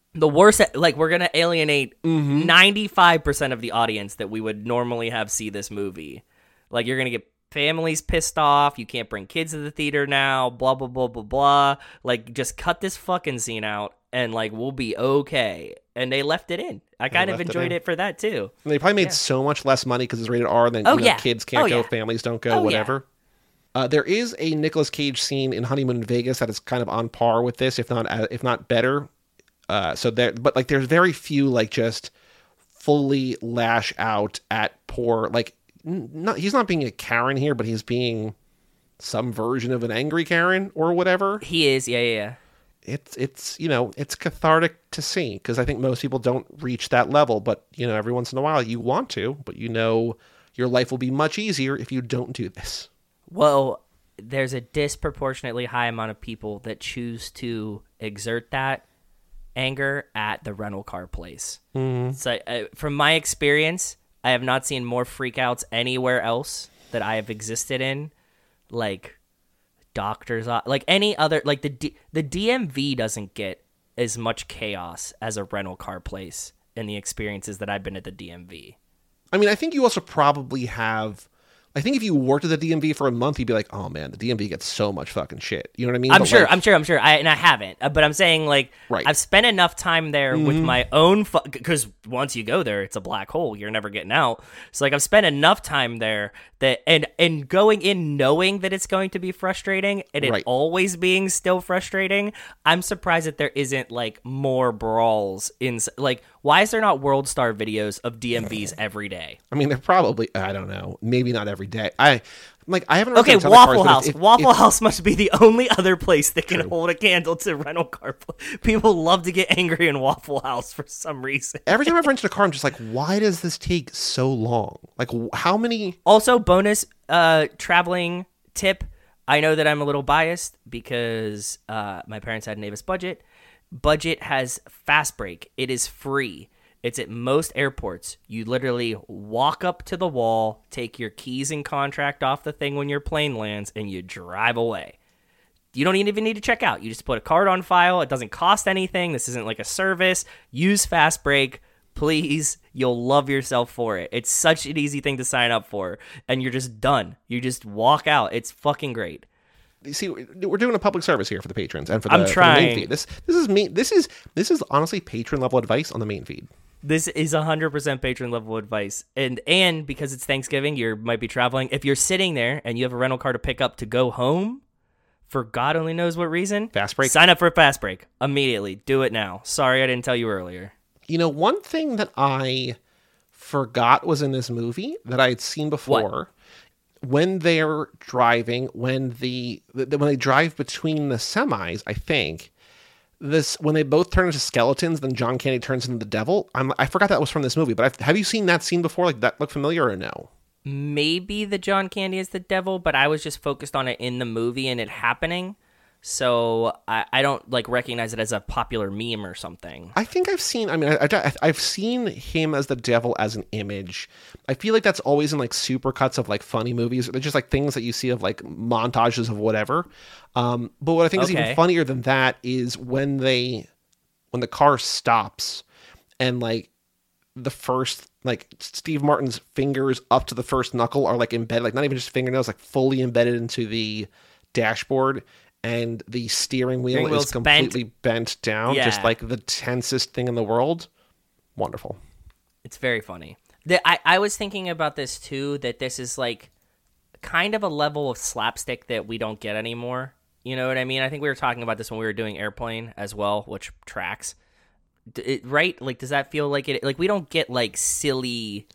the worst, like, we're gonna alienate ninety-five percent of the audience that we would normally have see this movie. Like, you're gonna get families pissed off. You can't bring kids to the theater now. Blah blah blah blah blah. Like, just cut this fucking scene out, and like we'll be okay. And they left it in. I kind of enjoyed it, it for that too. And they probably made yeah. so much less money because it's rated R. And then oh, you know, yeah. kids can't oh, go, yeah. families don't go, oh, whatever. Yeah. Uh, there is a Nicolas Cage scene in Honeymoon in Vegas that is kind of on par with this, if not if not better. Uh, so there, but like there's very few like just fully lash out at poor like n- not he's not being a Karen here, but he's being some version of an angry Karen or whatever. He is, yeah, yeah. yeah. It's it's you know it's cathartic to see because I think most people don't reach that level, but you know every once in a while you want to, but you know your life will be much easier if you don't do this. Well, there's a disproportionately high amount of people that choose to exert that anger at the rental car place. Mm-hmm. So, uh, from my experience, I have not seen more freakouts anywhere else that I have existed in, like doctors, like any other, like the D- the D M V doesn't get as much chaos as a rental car place in the experiences that I've been at the D M V. I mean, I think you also probably have. I think if you worked at the D M V for a month, you'd be like, "Oh man, the D M V gets so much fucking shit." You know what I mean? I'm but sure, like, I'm sure, I'm sure. I and I haven't, uh, but I'm saying like right. I've spent enough time there mm-hmm. with my own because fu- once you go there, it's a black hole. You're never getting out. So like I've spent enough time there that and and going in knowing that it's going to be frustrating and it right. always being still frustrating. I'm surprised that there isn't like more brawls in like. Why is there not World Star videos of D M Vs every day? I mean, they're probably, I don't know, maybe not every day. I like, I haven't. Okay, Waffle cars, House. If, Waffle if, House must be the only other place that can True. hold a candle to rental car. People love to get angry in Waffle House for some reason. Every time I've rented a car, I'm just like, why does this take so long? Like, how many? Also, bonus uh, traveling tip. I know that I'm a little biased because uh, my parents had an Avis Budget. Budget has Fast Break. It is free. It's at most airports. You literally walk up to the wall, take your keys and contract off the thing when your plane lands, and you drive away. You don't even need to check out. You just put a card on file. It doesn't cost anything. This isn't like a service. Use Fast Break, please. You'll love yourself for it. It's such an easy thing to sign up for, and you're just done. You just walk out. It's fucking great. You see, we're doing a public service here for the patrons and for the, I'm trying. for the main feed. This this is me. This is this is honestly patron level advice on the main feed. This is one hundred percent patron level advice. And and because it's Thanksgiving, you might be traveling. If you're sitting there and you have a rental car to pick up to go home, for God only knows what reason, Fast Break. Sign up for Fast Break immediately. Do it now. Sorry I didn't tell you earlier. You know, one thing that I forgot was in this movie that I had seen before. What? When they're driving, when the, the when they drive between the semis, I think this when they both turn into skeletons, then John Candy turns into the devil. I'm, I forgot that was from this movie, but I've, have you seen that scene before? Like that look familiar or no? Maybe the John Candy is the devil, but I was just focused on it in the movie and it happening. So I, I don't like recognize it as a popular meme or something. I think I've seen. I mean, I, I, I've seen him as the devil as an image. I feel like that's always in like supercuts of like funny movies. They're just like things that you see of like montages of whatever. Um, but what I think Okay. is even funnier than that is when they, when the car stops, and like the first like Steve Martin's fingers up to the first knuckle are like embedded, like not even just fingernails, like fully embedded into the dashboard. And the steering wheel Steering wheel's is completely bent, bent down, Yeah. just like the tensest thing in the world. Wonderful. It's very funny. The, I, I was thinking about this too, that this is like kind of a level of slapstick that we don't get anymore. You know what I mean? I think we were talking about this when we were doing Airplane as well, which tracks. D- It, right? Like, does that feel like it? Like, we don't get like silly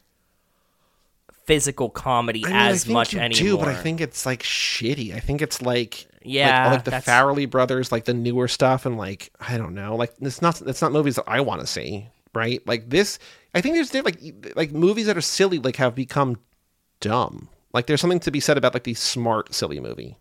physical comedy I mean, as I think much you anymore. do, but I think it's like shitty. I think it's like Yeah, like, like the that's- Farrelly brothers, like the newer stuff, and like I don't know, like it's not it's not movies that I want to see, right? Like this, I think there's there like like movies that are silly like have become dumb. Like there's something to be said about like the smart silly movie.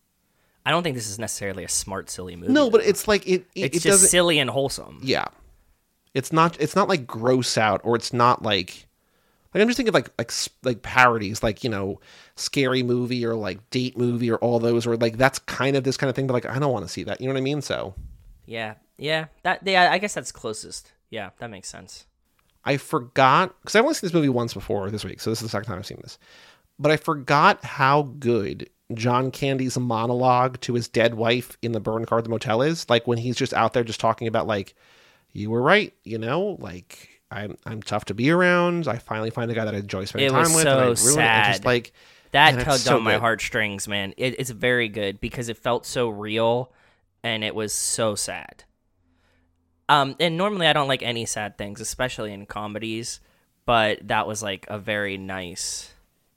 I don't think this is necessarily a smart, silly movie. No, but though. it's like it. it it's it just doesn't, silly and wholesome. Yeah, it's not. It's not like gross out, or it's not like. Like I'm just thinking of like like like parodies, like you know, Scary Movie or like Date Movie or all those, or like that's kind of this kind of thing. But like I don't want to see that. You know what I mean? So Yeah, yeah. That yeah, I guess that's closest. Yeah, that makes sense. I forgot, because I've only seen this movie once before this week, so this is the second time I've seen this. But I forgot how good John Candy's monologue to his dead wife in the burn car at the motel is. Like, when he's just out there just talking about, like, you were right, you know? Like, I'm I'm tough to be around. I finally find a guy that I enjoy spending It time was with. so and I ruined it. And sad. just, like, That man, tugged it's so on my good. heartstrings, man. It, it's very good because it felt so real, and it was so sad. Um, and normally I don't like any sad things, especially in comedies, but that was like a very nice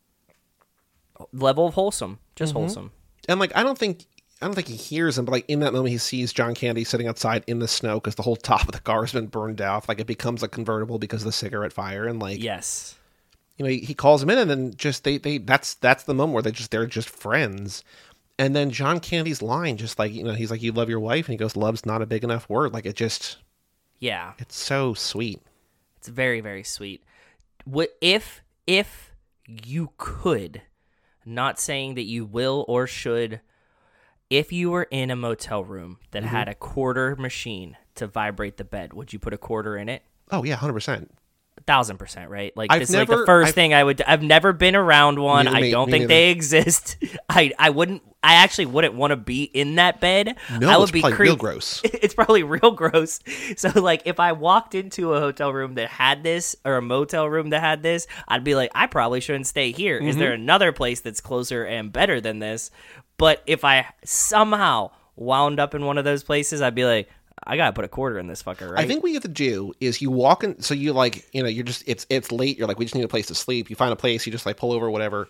level of wholesome, just Mm-hmm. wholesome. And, like, I don't think... I don't think he hears him, but like in that moment, he sees John Candy sitting outside in the snow because the whole top of the car has been burned off. Like, it becomes a convertible because of the cigarette fire, and like, Yes. you know, he, he calls him in, and then just they they that's that's the moment where they just they're just friends. And then John Candy's line, just like, you know, he's like, "You love your wife," and he goes, "Love's not a big enough word." Like, it just, Yeah. it's so sweet. It's very, very sweet. What if if you could, not saying that you will or should, if you were in a motel room that Mm-hmm. had a quarter machine to vibrate the bed, would you put a quarter in it? Oh yeah, hundred percent. A thousand percent, right? Like I've this is like never- the 1st I've- thing I would. I've never been around one. Neither I me- don't me think neither. they exist. I I wouldn't. I actually wouldn't want to be in that bed. No, I would it's be probably creep- real gross. It's probably real gross. So like, if I walked into a hotel room that had this, or a motel room that had this, I'd be like, I probably shouldn't stay here. Is Mm-hmm. there another place that's closer and better than this? But if I somehow wound up in one of those places, I'd be like, I gotta put a quarter in this fucker, right? I think what you have to do is you walk in. So you like, you know, you're just it's it's late. You're like, we just need a place to sleep. You find a place. You just like pull over, whatever.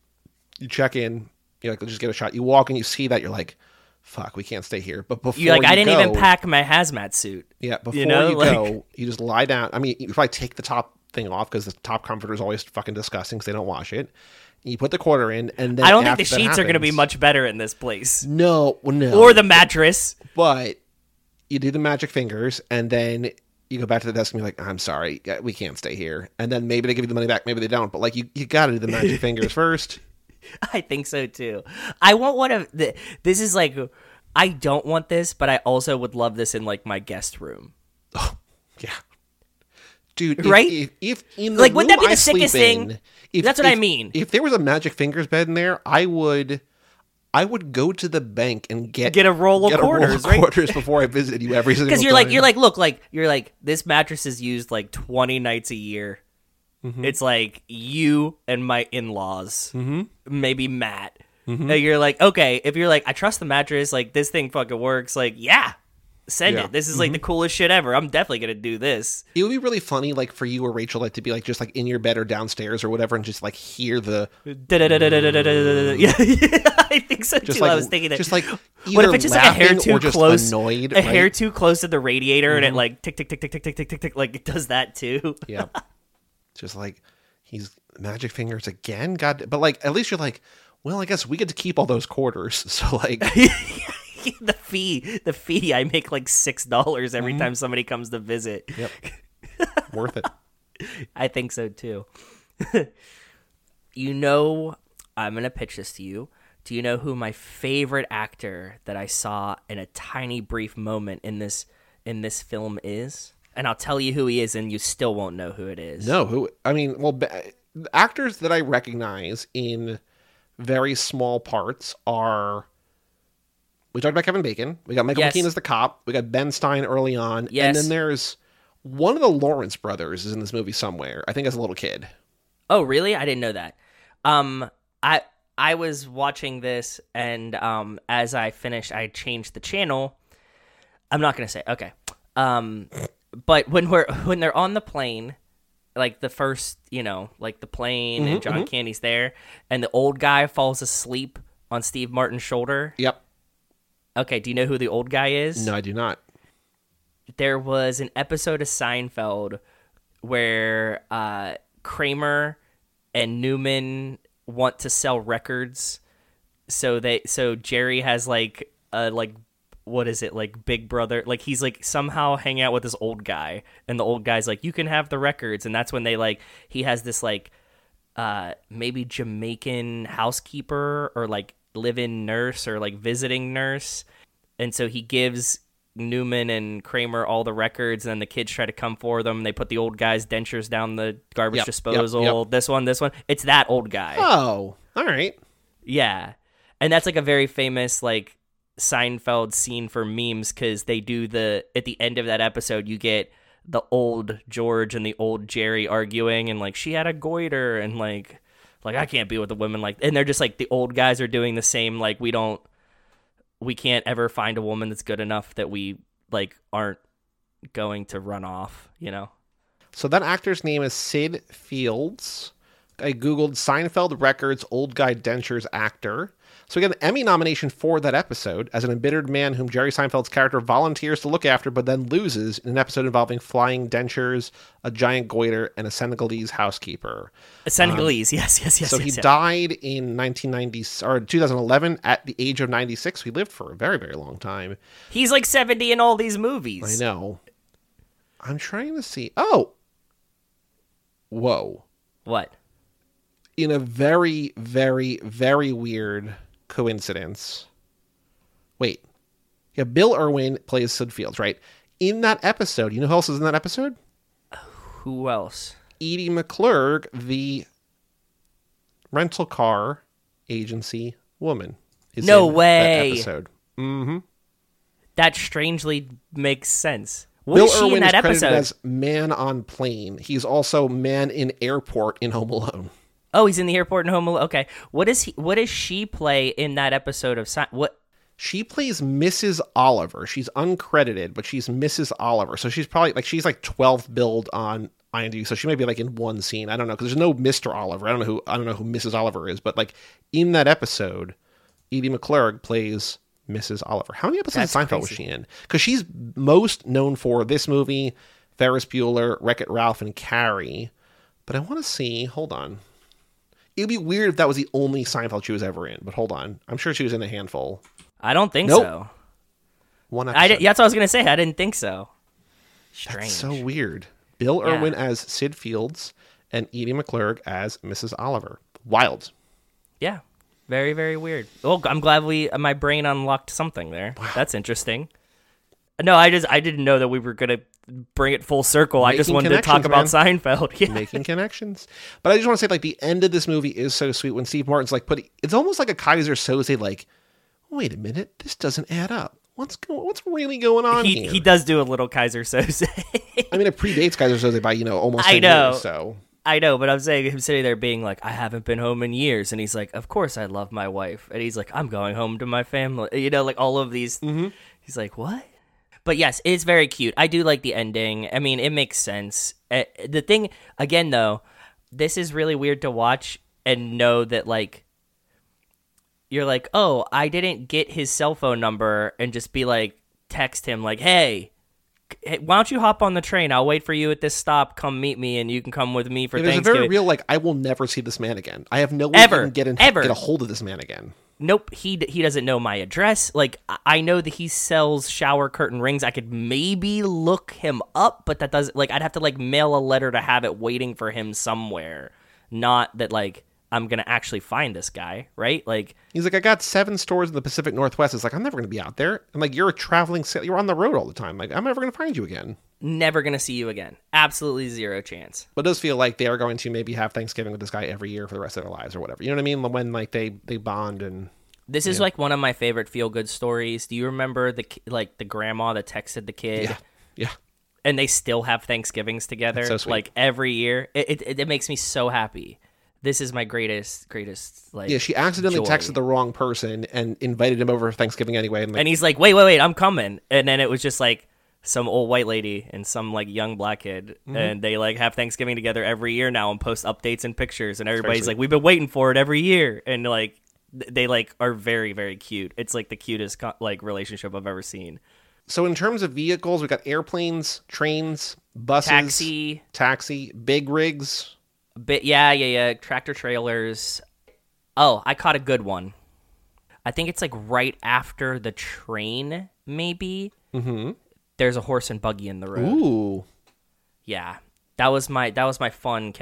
You check in. You're like, let's just get a shot. You walk and you see that. You're like, fuck, we can't stay here. But before You're like, you I didn't go, even pack my hazmat suit. Yeah, before you know, you like- go, you just lie down. I mean, you probably take the top thing off because the top comforter is always fucking disgusting because they don't wash it. You put the quarter in, and then I don't think the after that sheets are going to be happens- much better in this place. No, well, no. Or the mattress. But you do the magic fingers, and then you go back to the desk and you're like, I'm sorry, yeah, we can't stay here. And then maybe they give you the money back, maybe they don't. But like, you, you got to do the magic fingers first. I think so too. I want one of the, this is like, I don't want this, but I also would love this in like my guest room. Yeah. Dude, if, Right? If, if in the Like, wouldn't that room be the I sleep sickest thing? in, if- That's what I if- mean. If there was a magic fingers bed in there, I would, I would go to the bank and get Get a roll of get a roll quarters, of right? quarters before I visit you every single time. Because you're like, you're like, look, like, you're like, this mattress is used like twenty nights a year. Mm-hmm. It's like you and my in-laws, Mm-hmm. maybe Matt. And you're like, okay, if you're like, I trust the mattress, like this thing fucking works, like, yeah, send Yeah. it. This is like the coolest shit ever. I'm definitely gonna do this. It would be really funny, like for you or Rachel, like to be like just like in your bed or downstairs or whatever, and just like hear the Da-da-da-da-da-da-da-da-da. Yeah, I think so just too. like I was thinking that. just like What either if it's just like a hair laughing too or just close, annoyed, a right? hair too close to the radiator, and it like tick tick tick tick tick tick tick tick tick, like it does that too. Yeah, just like he's magic fingers again. God, but like at least you're like, well, I guess we get to keep all those quarters. So like, the fee, the fee, I make like six dollars every time somebody comes to visit. yep, worth it. I think so too. You know, I'm gonna pitch this to you. Do you know who my favorite actor that I saw in a tiny brief moment in this in this film is? And I'll tell you who he is, and you still won't know who it is. No, who? I mean, well, ba- actors that I recognize in very small parts are. We talked about Kevin Bacon. We got Michael Yes. McKean as the cop. We got Ben Stein early on, and Yes. then there's one of the Lawrence brothers is in this movie somewhere. I think as a little kid. Oh, really? I didn't know that. Um, I I was watching this, and um, as I finished, I changed the channel. I'm not gonna say okay. Um, but when we're when they're on the plane, like the first, you know, like the plane and John Candy's there, and the old guy falls asleep on Steve Martin's shoulder. Yep. Okay, do you know who the old guy is? No, I do not. There was an episode of Seinfeld where uh, Kramer and Newman want to sell records, so they so Jerry has like a like what is it like Big Brother, like he's like somehow hanging out with this old guy, and the old guy's like, you can have the records, and that's when they like he has this like uh maybe Jamaican housekeeper or like live-in nurse or like visiting nurse, and so he gives Newman and Kramer all the records, and then the kids try to come for them. They put the old guy's dentures down the garbage Yep, disposal. yep, yep. This one, this one. It's that old guy. Oh, all right. Yeah. And that's like a very famous like Seinfeld scene for memes, because they do the, at the end of that episode, you get the old George and the old Jerry arguing, and like, she had a goiter, and like, like I can't be with a woman like, and they're just like, the old guys are doing the same, like, we don't, we can't ever find a woman that's good enough that we like aren't going to run off, you know? So that actor's name is Sid Fields. I Googled Seinfeld Records old guy dentures actor. So we got an Emmy nomination for that episode as an embittered man whom Jerry Seinfeld's character volunteers to look after but then loses in an episode involving flying dentures, a giant goiter, and a Senegalese housekeeper. A Senegalese, um, yes, yes, yes. So yes, he yes. died in nineteen ninety or twenty eleven at the age of ninety-six. He lived for a very, very long time. He's like seventy in all these movies. I know. I'm trying to see. Oh. Whoa. What? In a very, very, very weird coincidence. Wait. Yeah, Bill Irwin plays Sid Fields, right? In that episode, you know who else is in that episode? Who else? Edie McClurg, the rental car agency woman. Is No in way. That episode. Mm-hmm. That strangely makes sense. What Bill is she Irwin in that is credited episode? as man on plane. He's also man in airport in Home Alone. Oh, he's in the airport in Home Alone. Okay, what is he? What does she play in that episode of? Si- what? She plays Missus Oliver. She's uncredited, but she's Missus Oliver. So she's probably like she's like twelfth billed on IMDb. So she might be like in one scene. I don't know, because there's no Mister Oliver. I don't know who I don't know who Missus Oliver is, but like in that episode, Edie McClurg plays Missus Oliver. How many episodes That's of Seinfeld was crazy. she in? Because she's most known for this movie, Ferris Bueller, Wreck-It Ralph, and Carrie. But I want to see. Hold on. It'd be weird if that was the only Seinfeld she was ever in. But hold on. I'm sure she was in a handful. I don't think Nope. so. One episode. I did, yeah, that's what I was gonna say. I didn't think so. Strange. That's so weird. Bill Yeah. Irwin as Sid Fields and Edie McClurg as Missus Oliver. Wild. Yeah, very very weird. Well, I'm glad we my brain unlocked something there. That's interesting. No, I just I didn't know that we were gonna bring it full circle. I just Making wanted to talk about connections, Seinfeld. Yeah. Making connections. But I just want to say, like, the end of this movie is so sweet when Steve Martin's like putting, it's almost like a Kaiser Soze, like, wait a minute, this doesn't add up. What's go- What's really going on He here? he does do a little Kaiser Soze. I mean, it predates Kaiser Soze by, you know, almost I ten know. years, so. I know, but I'm saying him sitting there being like, I haven't been home in years. And he's like, of course I love my wife. And he's like, I'm going home to my family. You know, like all of these. Mm-hmm. He's like, what? But yes, it's very cute. I do like the ending. I mean, it makes sense. Uh, the thing, again, though, this is really weird to watch and know that, like, you're like, oh, I didn't get his cell phone number and just be like, text him like, hey, hey, why don't you hop on the train? I'll wait for you at this stop. Come meet me, and you can come with me for It is a Thanksgiving. very real, like, I will never see this man again. I have no way Ever. to get, in, Ever. get a hold of this man again. Nope, he he doesn't know my address. Like, I- I know that he sells shower curtain rings. I could maybe look him up, but that doesn't, like, I'd have to, like, mail a letter to have it waiting for him somewhere. Not that, like, I'm going to actually find this guy, right? Like, He's like, I got seven stores in the Pacific Northwest. It's like, I'm never going to be out there. And like, you're a traveling, sa- you're on the road all the time. Like, I'm never going to find you again. never going to see you again. Absolutely zero chance. But it does feel like they are going to maybe have Thanksgiving with this guy every year for the rest of their lives or whatever. You know what I mean? When like they, they bond and... This is, like, one of my favorite feel-good stories. Do you remember, the ki- like, the grandma that texted the kid? Yeah. Yeah. And they still have Thanksgivings together, That's so sweet. like, every year. It, it it makes me so happy. This is my greatest, greatest, like, Yeah, she accidentally joy. texted the wrong person and invited him over for Thanksgiving anyway. And like, And he's like, wait, wait, wait, I'm coming. And then it was just, like, some old white lady and some, like, young black kid. Mm-hmm. And they, like, have Thanksgiving together every year now and post updates and pictures. And everybody's sweet. like, we've been waiting for it every year. And, like, th- they, like, are very, very cute. It's, like, the cutest, co- like, relationship I've ever seen. so in terms of vehicles, we got airplanes, trains, buses, Taxi. taxi, big rigs. Bit, yeah, yeah, yeah. Tractor trailers. Oh, I caught a good one. I think it's like right after the train, maybe. Mm-hmm. There's a horse and buggy in the road. Ooh. Yeah, that was my that was my fun catch.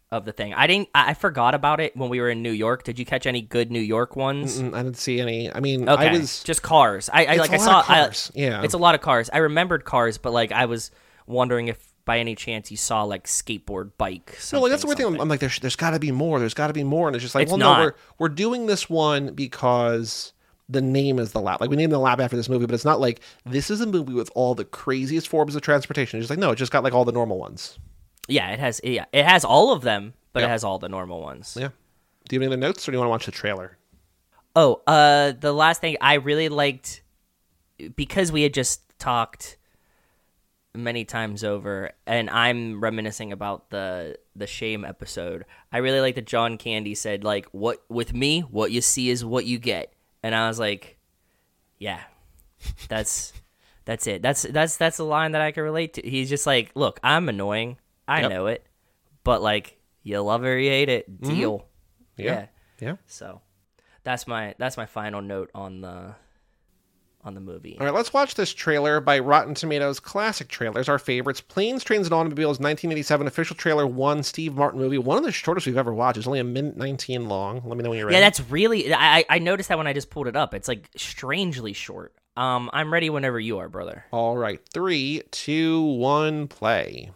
of the thing. I didn't. I I forgot about it when we were in New York. Did you catch any good New York ones? Mm-mm, I didn't see any. I mean, Okay, I was just Cars. I, I It's like a I lot saw of Cars, I, yeah. it's a lot of Cars. I remembered Cars, but like I was wondering if by any chance you saw like skateboard, bike. no, like that's the something, weird thing. I'm, something. I'm like, there's there's got to be more. There's got to be more, and it's just like, It's well, not. no, we're we're doing this one because the name is the lab. Like we named the lab after this movie, but it's not like this is a movie with all the craziest forms of transportation. It's just like no, it just got like all the normal ones. Yeah, it has. Yeah, it has all of them, but Yeah. it has all the normal ones. Yeah. Do you have any other notes, or do you want to watch the trailer? Oh, uh, the last thing I really liked, because we had just talked many times over, and I'm reminiscing about the the Shame episode. I really like that John Candy said, like, "What with me, what you see is what you get," and I was like, "Yeah, that's that's it. That's that's that's a line that I can relate to." He's just like, "Look, I'm annoying. I Yep. know it, but like, you love it or you hate it. Deal." Yeah. Yeah. So that's my that's my final note on the on the movie. All right, let's watch this trailer by Rotten Tomatoes Classic Trailers, our favorites. Planes, Trains, and Automobiles, nineteen eighty-seven official trailer one, Steve Martin movie. One of the shortest we've ever watched. It's only a minute nineteen long. Let me know when you're ready. Yeah, that's really I I noticed that when I just pulled it up. It's like strangely short. Um, I'm ready whenever you are, brother. All right, three, two, one, play.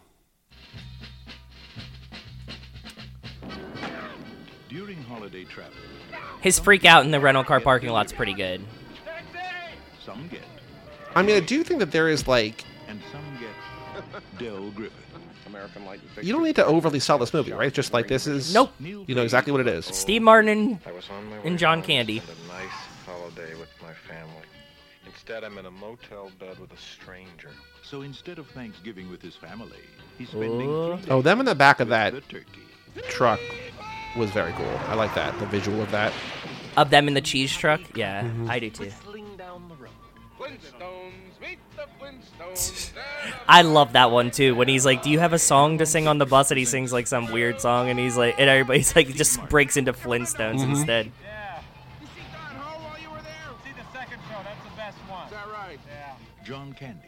During holiday travel, His freak out in the rental car parking lot's pretty good. some get, I mean, I do think that there is like, and some get Del Griffith. American Light and you don't need to overly sell this movie, right? Just like this is, Nope. Neil you know exactly what it is. Steve Martin and I was on my way And John home to Candy. spend a nice holiday with my family. Instead, I'm in a motel bed with a stranger. So instead of Thanksgiving with his family, he's spending Oh. three Oh, days them in the back of with that the turkey. truck was very cool. I like that, the visual of that. of them in the cheese truck. Yeah, I do too. Flintstones, meet the Flintstones. I love that one too. When he's like, "Do you have a song to sing on the bus?" and he sings like some weird song, and he's like, and everybody's like, just breaks into Flintstones Mm-hmm. instead. Yeah. You see Don Ho while you were there? See the second show. That's the best one. Is that right? Yeah. John Candy.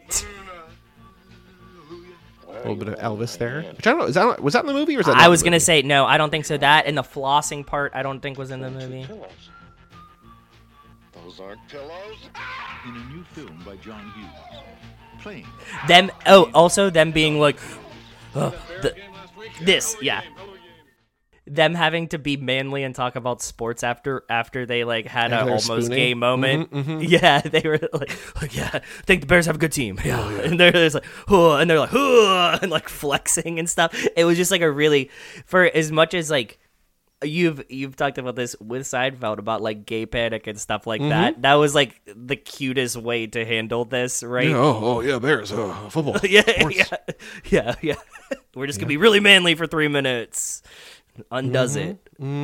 A little bit of Elvis there. Which I don't know, is that, was that in the movie or is that not I in was the gonna movie? say no. I don't think so. That and the flossing part, I don't think was in the movie. Pillows. Those aren't pillows. In a new film by John Hughes. Playing Them. Oh, also them being like, uh, the, this. Yeah. Them having to be manly and talk about sports after after they like had After an they're almost spooning? gay moment. Mhm, mhm. Yeah, they were like, like, yeah, I think the Bears have a good team. Yeah, and they're just like, oh, and they're like, oh, and like flexing and stuff. It was just like a really, for as much as like you've you've talked about this with Seinfeld about like gay panic and stuff like that. That was like the cutest way to handle this, right? Yeah, oh, oh, yeah, Bears, uh, football. yeah, sports. yeah, yeah, yeah. We're just gonna be really manly for three minutes. Undoes it.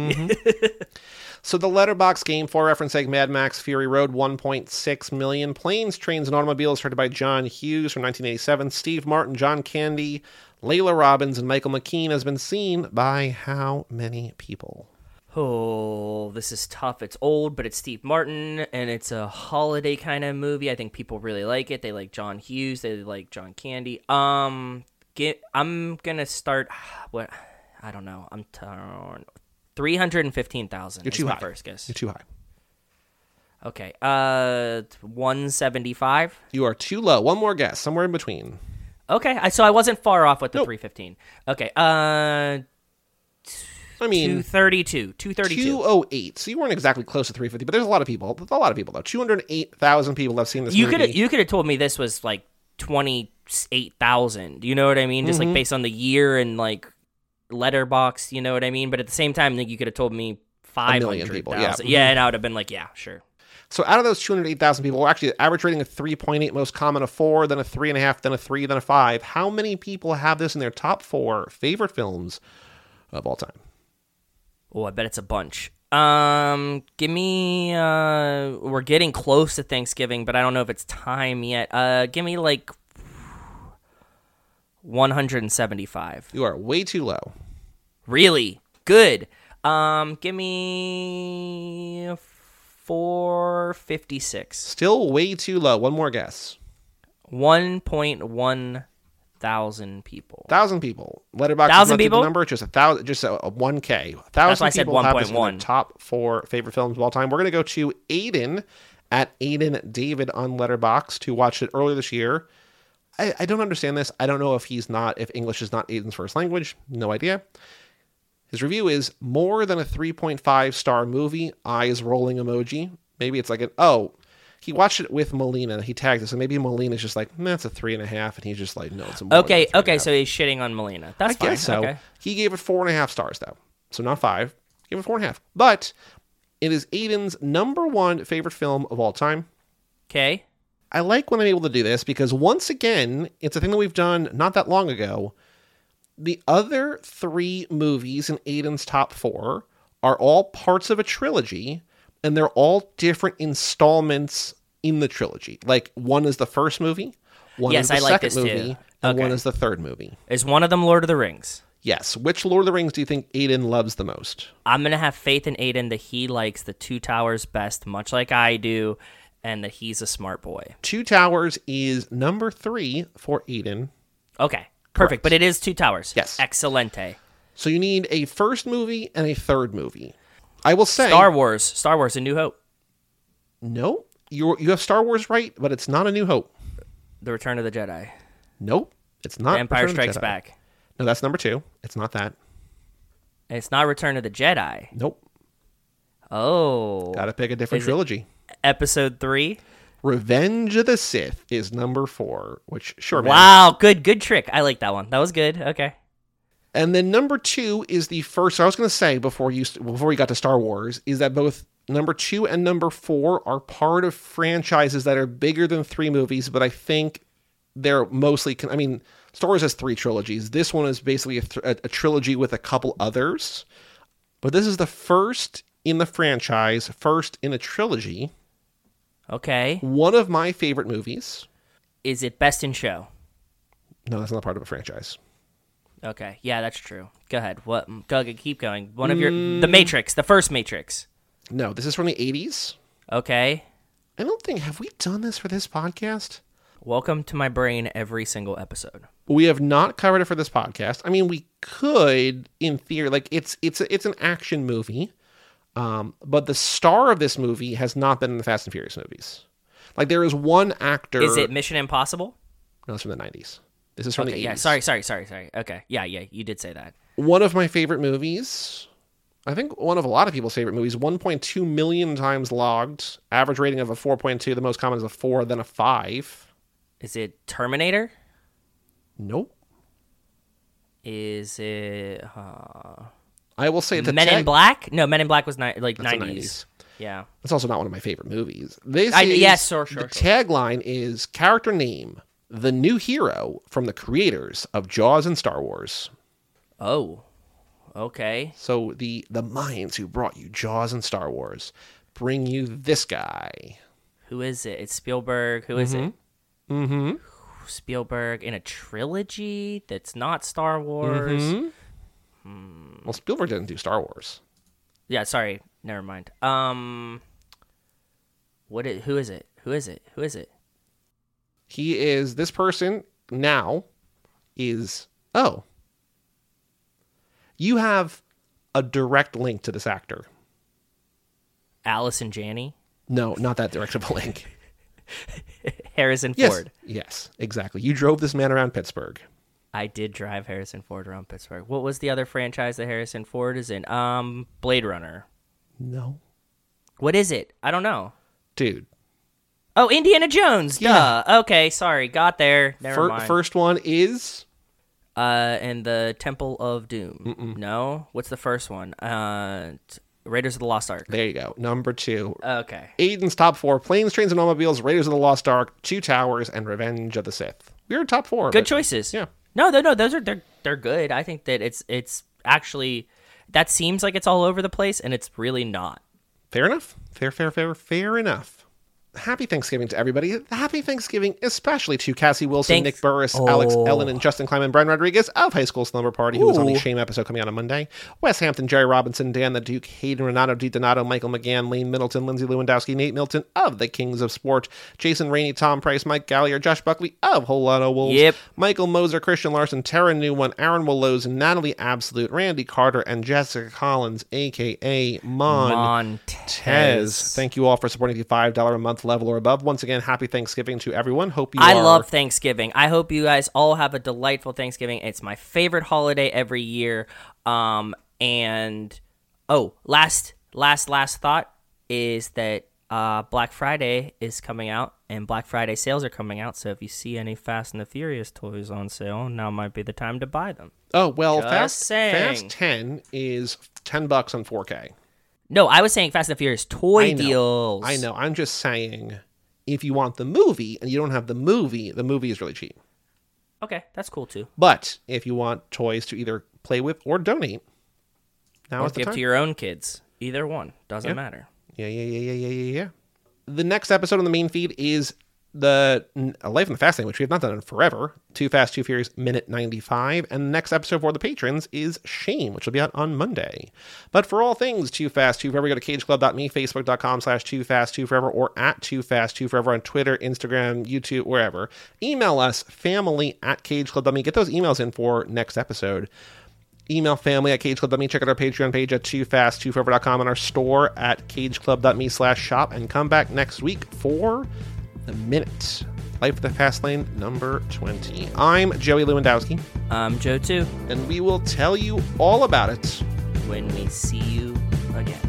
So the Letterbox Game for reference sake, Mad Max Fury Road, one point six million. Planes, Trains, and Automobiles, started by John Hughes from nineteen eighty-seven. Steve Martin, John Candy, Layla Robbins, and Michael McKean has been seen by how many people? Oh, this is tough. It's old, but it's Steve Martin, and it's a holiday kind of movie. I think people really like it. They like John Hughes. They like John Candy. Um, get. I'm gonna start. What? I don't know. I'm torn. Three hundred and fifteen thousand. You're too my high. first guess. You're too high. Okay. Uh, one seventy-five. You are too low. One more guess, somewhere in between. Okay. I so I wasn't far off with the Nope. three fifteen. Okay. Uh, I mean, two thirty-two. Two thirty-two. two oh eight. So you weren't exactly close to three fifty, but there's a lot of people. A lot of people, though. two hundred eight thousand people have seen this You movie. could you could have told me this was like twenty-eight thousand. You know what I mean? Just like based on the year and like letterbox. You know what I mean? But at the same time, like you could have told me five million hundred people, yeah. thousand. Yeah, and I would have been like, yeah, sure. So out of those two hundred eight thousand people, actually average rating of three point eight, most common a four, then a three point five, then a three, then a five. How many people have this in their top four favorite films of all time? Oh, I bet it's a bunch. Um, give me. Uh, we're getting close to Thanksgiving, but I don't know if it's time yet. Uh, give me like one hundred and seventy-five. You are way too low. Really good. Um, give me four fifty-six. Still way too low. One more guess. one point one Thousand people. Thousand people. Letterboxd Thousand is not people? the number. Just a thousand. Just a, a one K. A thousand That's why I said people have this in their one point one. top four favorite films of all time. We're gonna go to Aiden at Aiden David on Letterboxd, who watched it earlier this year. I, I don't understand this. I don't know if he's not if English is not Aiden's first language. No idea. His review is more than a three point five star movie. Eyes rolling emoji. Maybe it's like an oh. He watched it with Melina. He tagged us, and maybe Melina's just like, nah, it's a three and a half, and he's just like, no, it's a more Okay, than a three and a okay, half. so he's shitting on Melina. That's I fine. guess so. Okay. He gave it four and a half stars, though, so not five. Gave it four and a half, but it is Aiden's number one favorite film of all time. Okay. I like when I'm able to do this because once again, it's a thing that we've done not that long ago. The other three movies in Aiden's top four are all parts of a trilogy, and they're all different installments in the trilogy. Like, one is the first movie, one Yes, is the I like second this too. movie, and Okay. one is the third movie. Is one of them Lord of the Rings? Yes. Which Lord of the Rings do you think Aiden loves the most? I'm going to have faith in Aiden that he likes the Two Towers best, much like I do, and that he's a smart boy. Two Towers is number three for Aiden. Okay, perfect. Correct. But it is Two Towers. Yes. Excelente. So you need a first movie and a third movie. I will say... Star Wars. Star Wars, A New Hope. No. You you have Star Wars right, but it's not A New Hope. The Return of the Jedi. Nope. It's not Empire Return of the Strikes Jedi. Back. No, that's number two. It's not that. And it's not Return of the Jedi. Nope. Oh. Gotta pick a different Is it- trilogy. Episode three. Revenge of the Sith is number four, which, sure, man. Wow, good, good trick. I like that one. That was good. Okay. And then number two is the first. So I was going to say before you before we got to Star Wars is that both number two and number four are part of franchises that are bigger than three movies, but I think they're mostly. I mean, Star Wars has three trilogies. This one is basically a, th- a, a trilogy with a couple others, but this is the first in the franchise, first in a trilogy. Okay. One of my favorite movies. Is it Best in Show? No, that's not part of a franchise. Okay. Yeah, that's true. Go ahead. What? Go, go, keep going. One of your The Matrix, the first Matrix. No, this is from the eighties. Okay. I don't think have we done this for this podcast? Welcome to my brain every single episode. We have not covered it for this podcast. I mean, we could, in theory, like it's it's a, it's an action movie, um, but the star of this movie has not been in the Fast and Furious movies. Like there is one actor. Is it Mission Impossible? No, it's from the nineties. This is from Okay, the eighties. yeah, sorry, sorry, sorry, sorry. Okay. Yeah, yeah, you did say that. One of my favorite movies. I think one of a lot of people's favorite movies. one point two million times logged. Average rating of a four point two. The most common is a four, then a five. Is it Terminator? Nope. Is it uh, I will say the Men in tag- Black? No, Men in Black was ni- like That's the nineties. nineties. Yeah. That's also not one of my favorite movies. This I- is, yes, sure, sure, The sure. tagline is character name, the new hero from the creators of Jaws and Star Wars. Oh. Okay. So the the minds who brought you Jaws and Star Wars bring you this guy. Who is it? It's Spielberg. Who is it? Mm-hmm. Spielberg in a trilogy that's not Star Wars. Mm-hmm. Well, Spielberg didn't do Star Wars. Yeah, sorry. Never mind. Um what is, who is it? Who is it? Who is it? He is this person now is oh. You have a direct link to this actor. Allison Janney? No, not that direct of a link. Harrison Yes. Ford. Yes, exactly. You drove this man around Pittsburgh. I did drive Harrison Ford around Pittsburgh. What was the other franchise that Harrison Ford is in? Um Blade Runner. No. What is it? I don't know. Dude. Oh, Indiana Jones. Yeah. Duh. Okay, sorry. Got there. Never Fir- mind. first one is Uh, and the Temple of Doom. No? What's the first one? Uh, t- Raiders of the Lost Ark. there you go. Number two. Okay. Aiden's top four: Planes, Trains, and Automobiles, Raiders of the Lost Ark, Two Towers, and Revenge of the Sith. We were top four. Good but- choices. Yeah. No, no, no. Those are they're they're good. I think that it's it's actually that seems like it's all over the place, and it's really not. Fair enough. Fair, fair, fair, fair enough. happy Thanksgiving to everybody. Happy Thanksgiving, especially to Cassie Wilson, Thanks. Nick Burris, Oh. Alex Ellen, and Justin Kleiman, Brian Rodriguez of High School Slumber Party, who was on the Ooh. Shame episode coming out on Monday. Wes Hampton, Jerry Robinson, Dan the Duke, Hayden Renato, Di Donato, Michael McGann, Lane Middleton, Lindsay Lewandowski, Nate Milton of the Kings of Sport, Jason Rainey, Tom Price, Mike Gallier, Josh Buckley of Whole Lotta Wolves, Yep. Michael Moser, Christian Larson, Tara Newone, Aaron Willows, Natalie Absolute, Randy Carter, and Jessica Collins, a k a. Mon. Tez. Thank you all for supporting the five dollars a month level or above. Once again, happy Thanksgiving to everyone. Hope you I are... love Thanksgiving. I hope you guys all have a delightful Thanksgiving. It's my favorite holiday every year. Um, and oh, last, last, last thought is that uh, Black Friday is coming out, and Black Friday sales are coming out. So if you see any Fast and the Furious toys on sale, now might be the time to buy them. Oh, well, Just Fast, saying. Fast ten is ten bucks on four K. No, I was saying Fast and the Furious toy I know. deals. I know. I'm just saying, if you want the movie and you don't have the movie, the movie is really cheap. Okay, that's cool too. But if you want toys to either play with or donate, now Or is the give time. to your own kids. Either one. Doesn't Yeah. matter. Yeah, yeah, yeah, yeah, yeah, yeah, yeah. The next episode on the main feed is the uh, Life in the Fast Lane, which we have not done in forever. Too Fast, Too Furious, minute ninety-five. And the next episode for the patrons is Shame, which will be out on Monday. But for all things Too Fast, Too Forever, go to cage club dot me, facebook.com slash Too Fast, Too Forever, or at Too Fast, Too Forever on Twitter, Instagram, YouTube, wherever. Email us, family at cage club dot me. Get those emails in for next episode. Email family at cage club dot me. Check out our Patreon page at too fast too forever dot com and our store at cage club dot me slash shop. And come back next week for The Minute. Life of the Fast Lane, number twenty. I'm Joey Lewandowski, I'm Joe too. and we will tell you all about it When we see you again.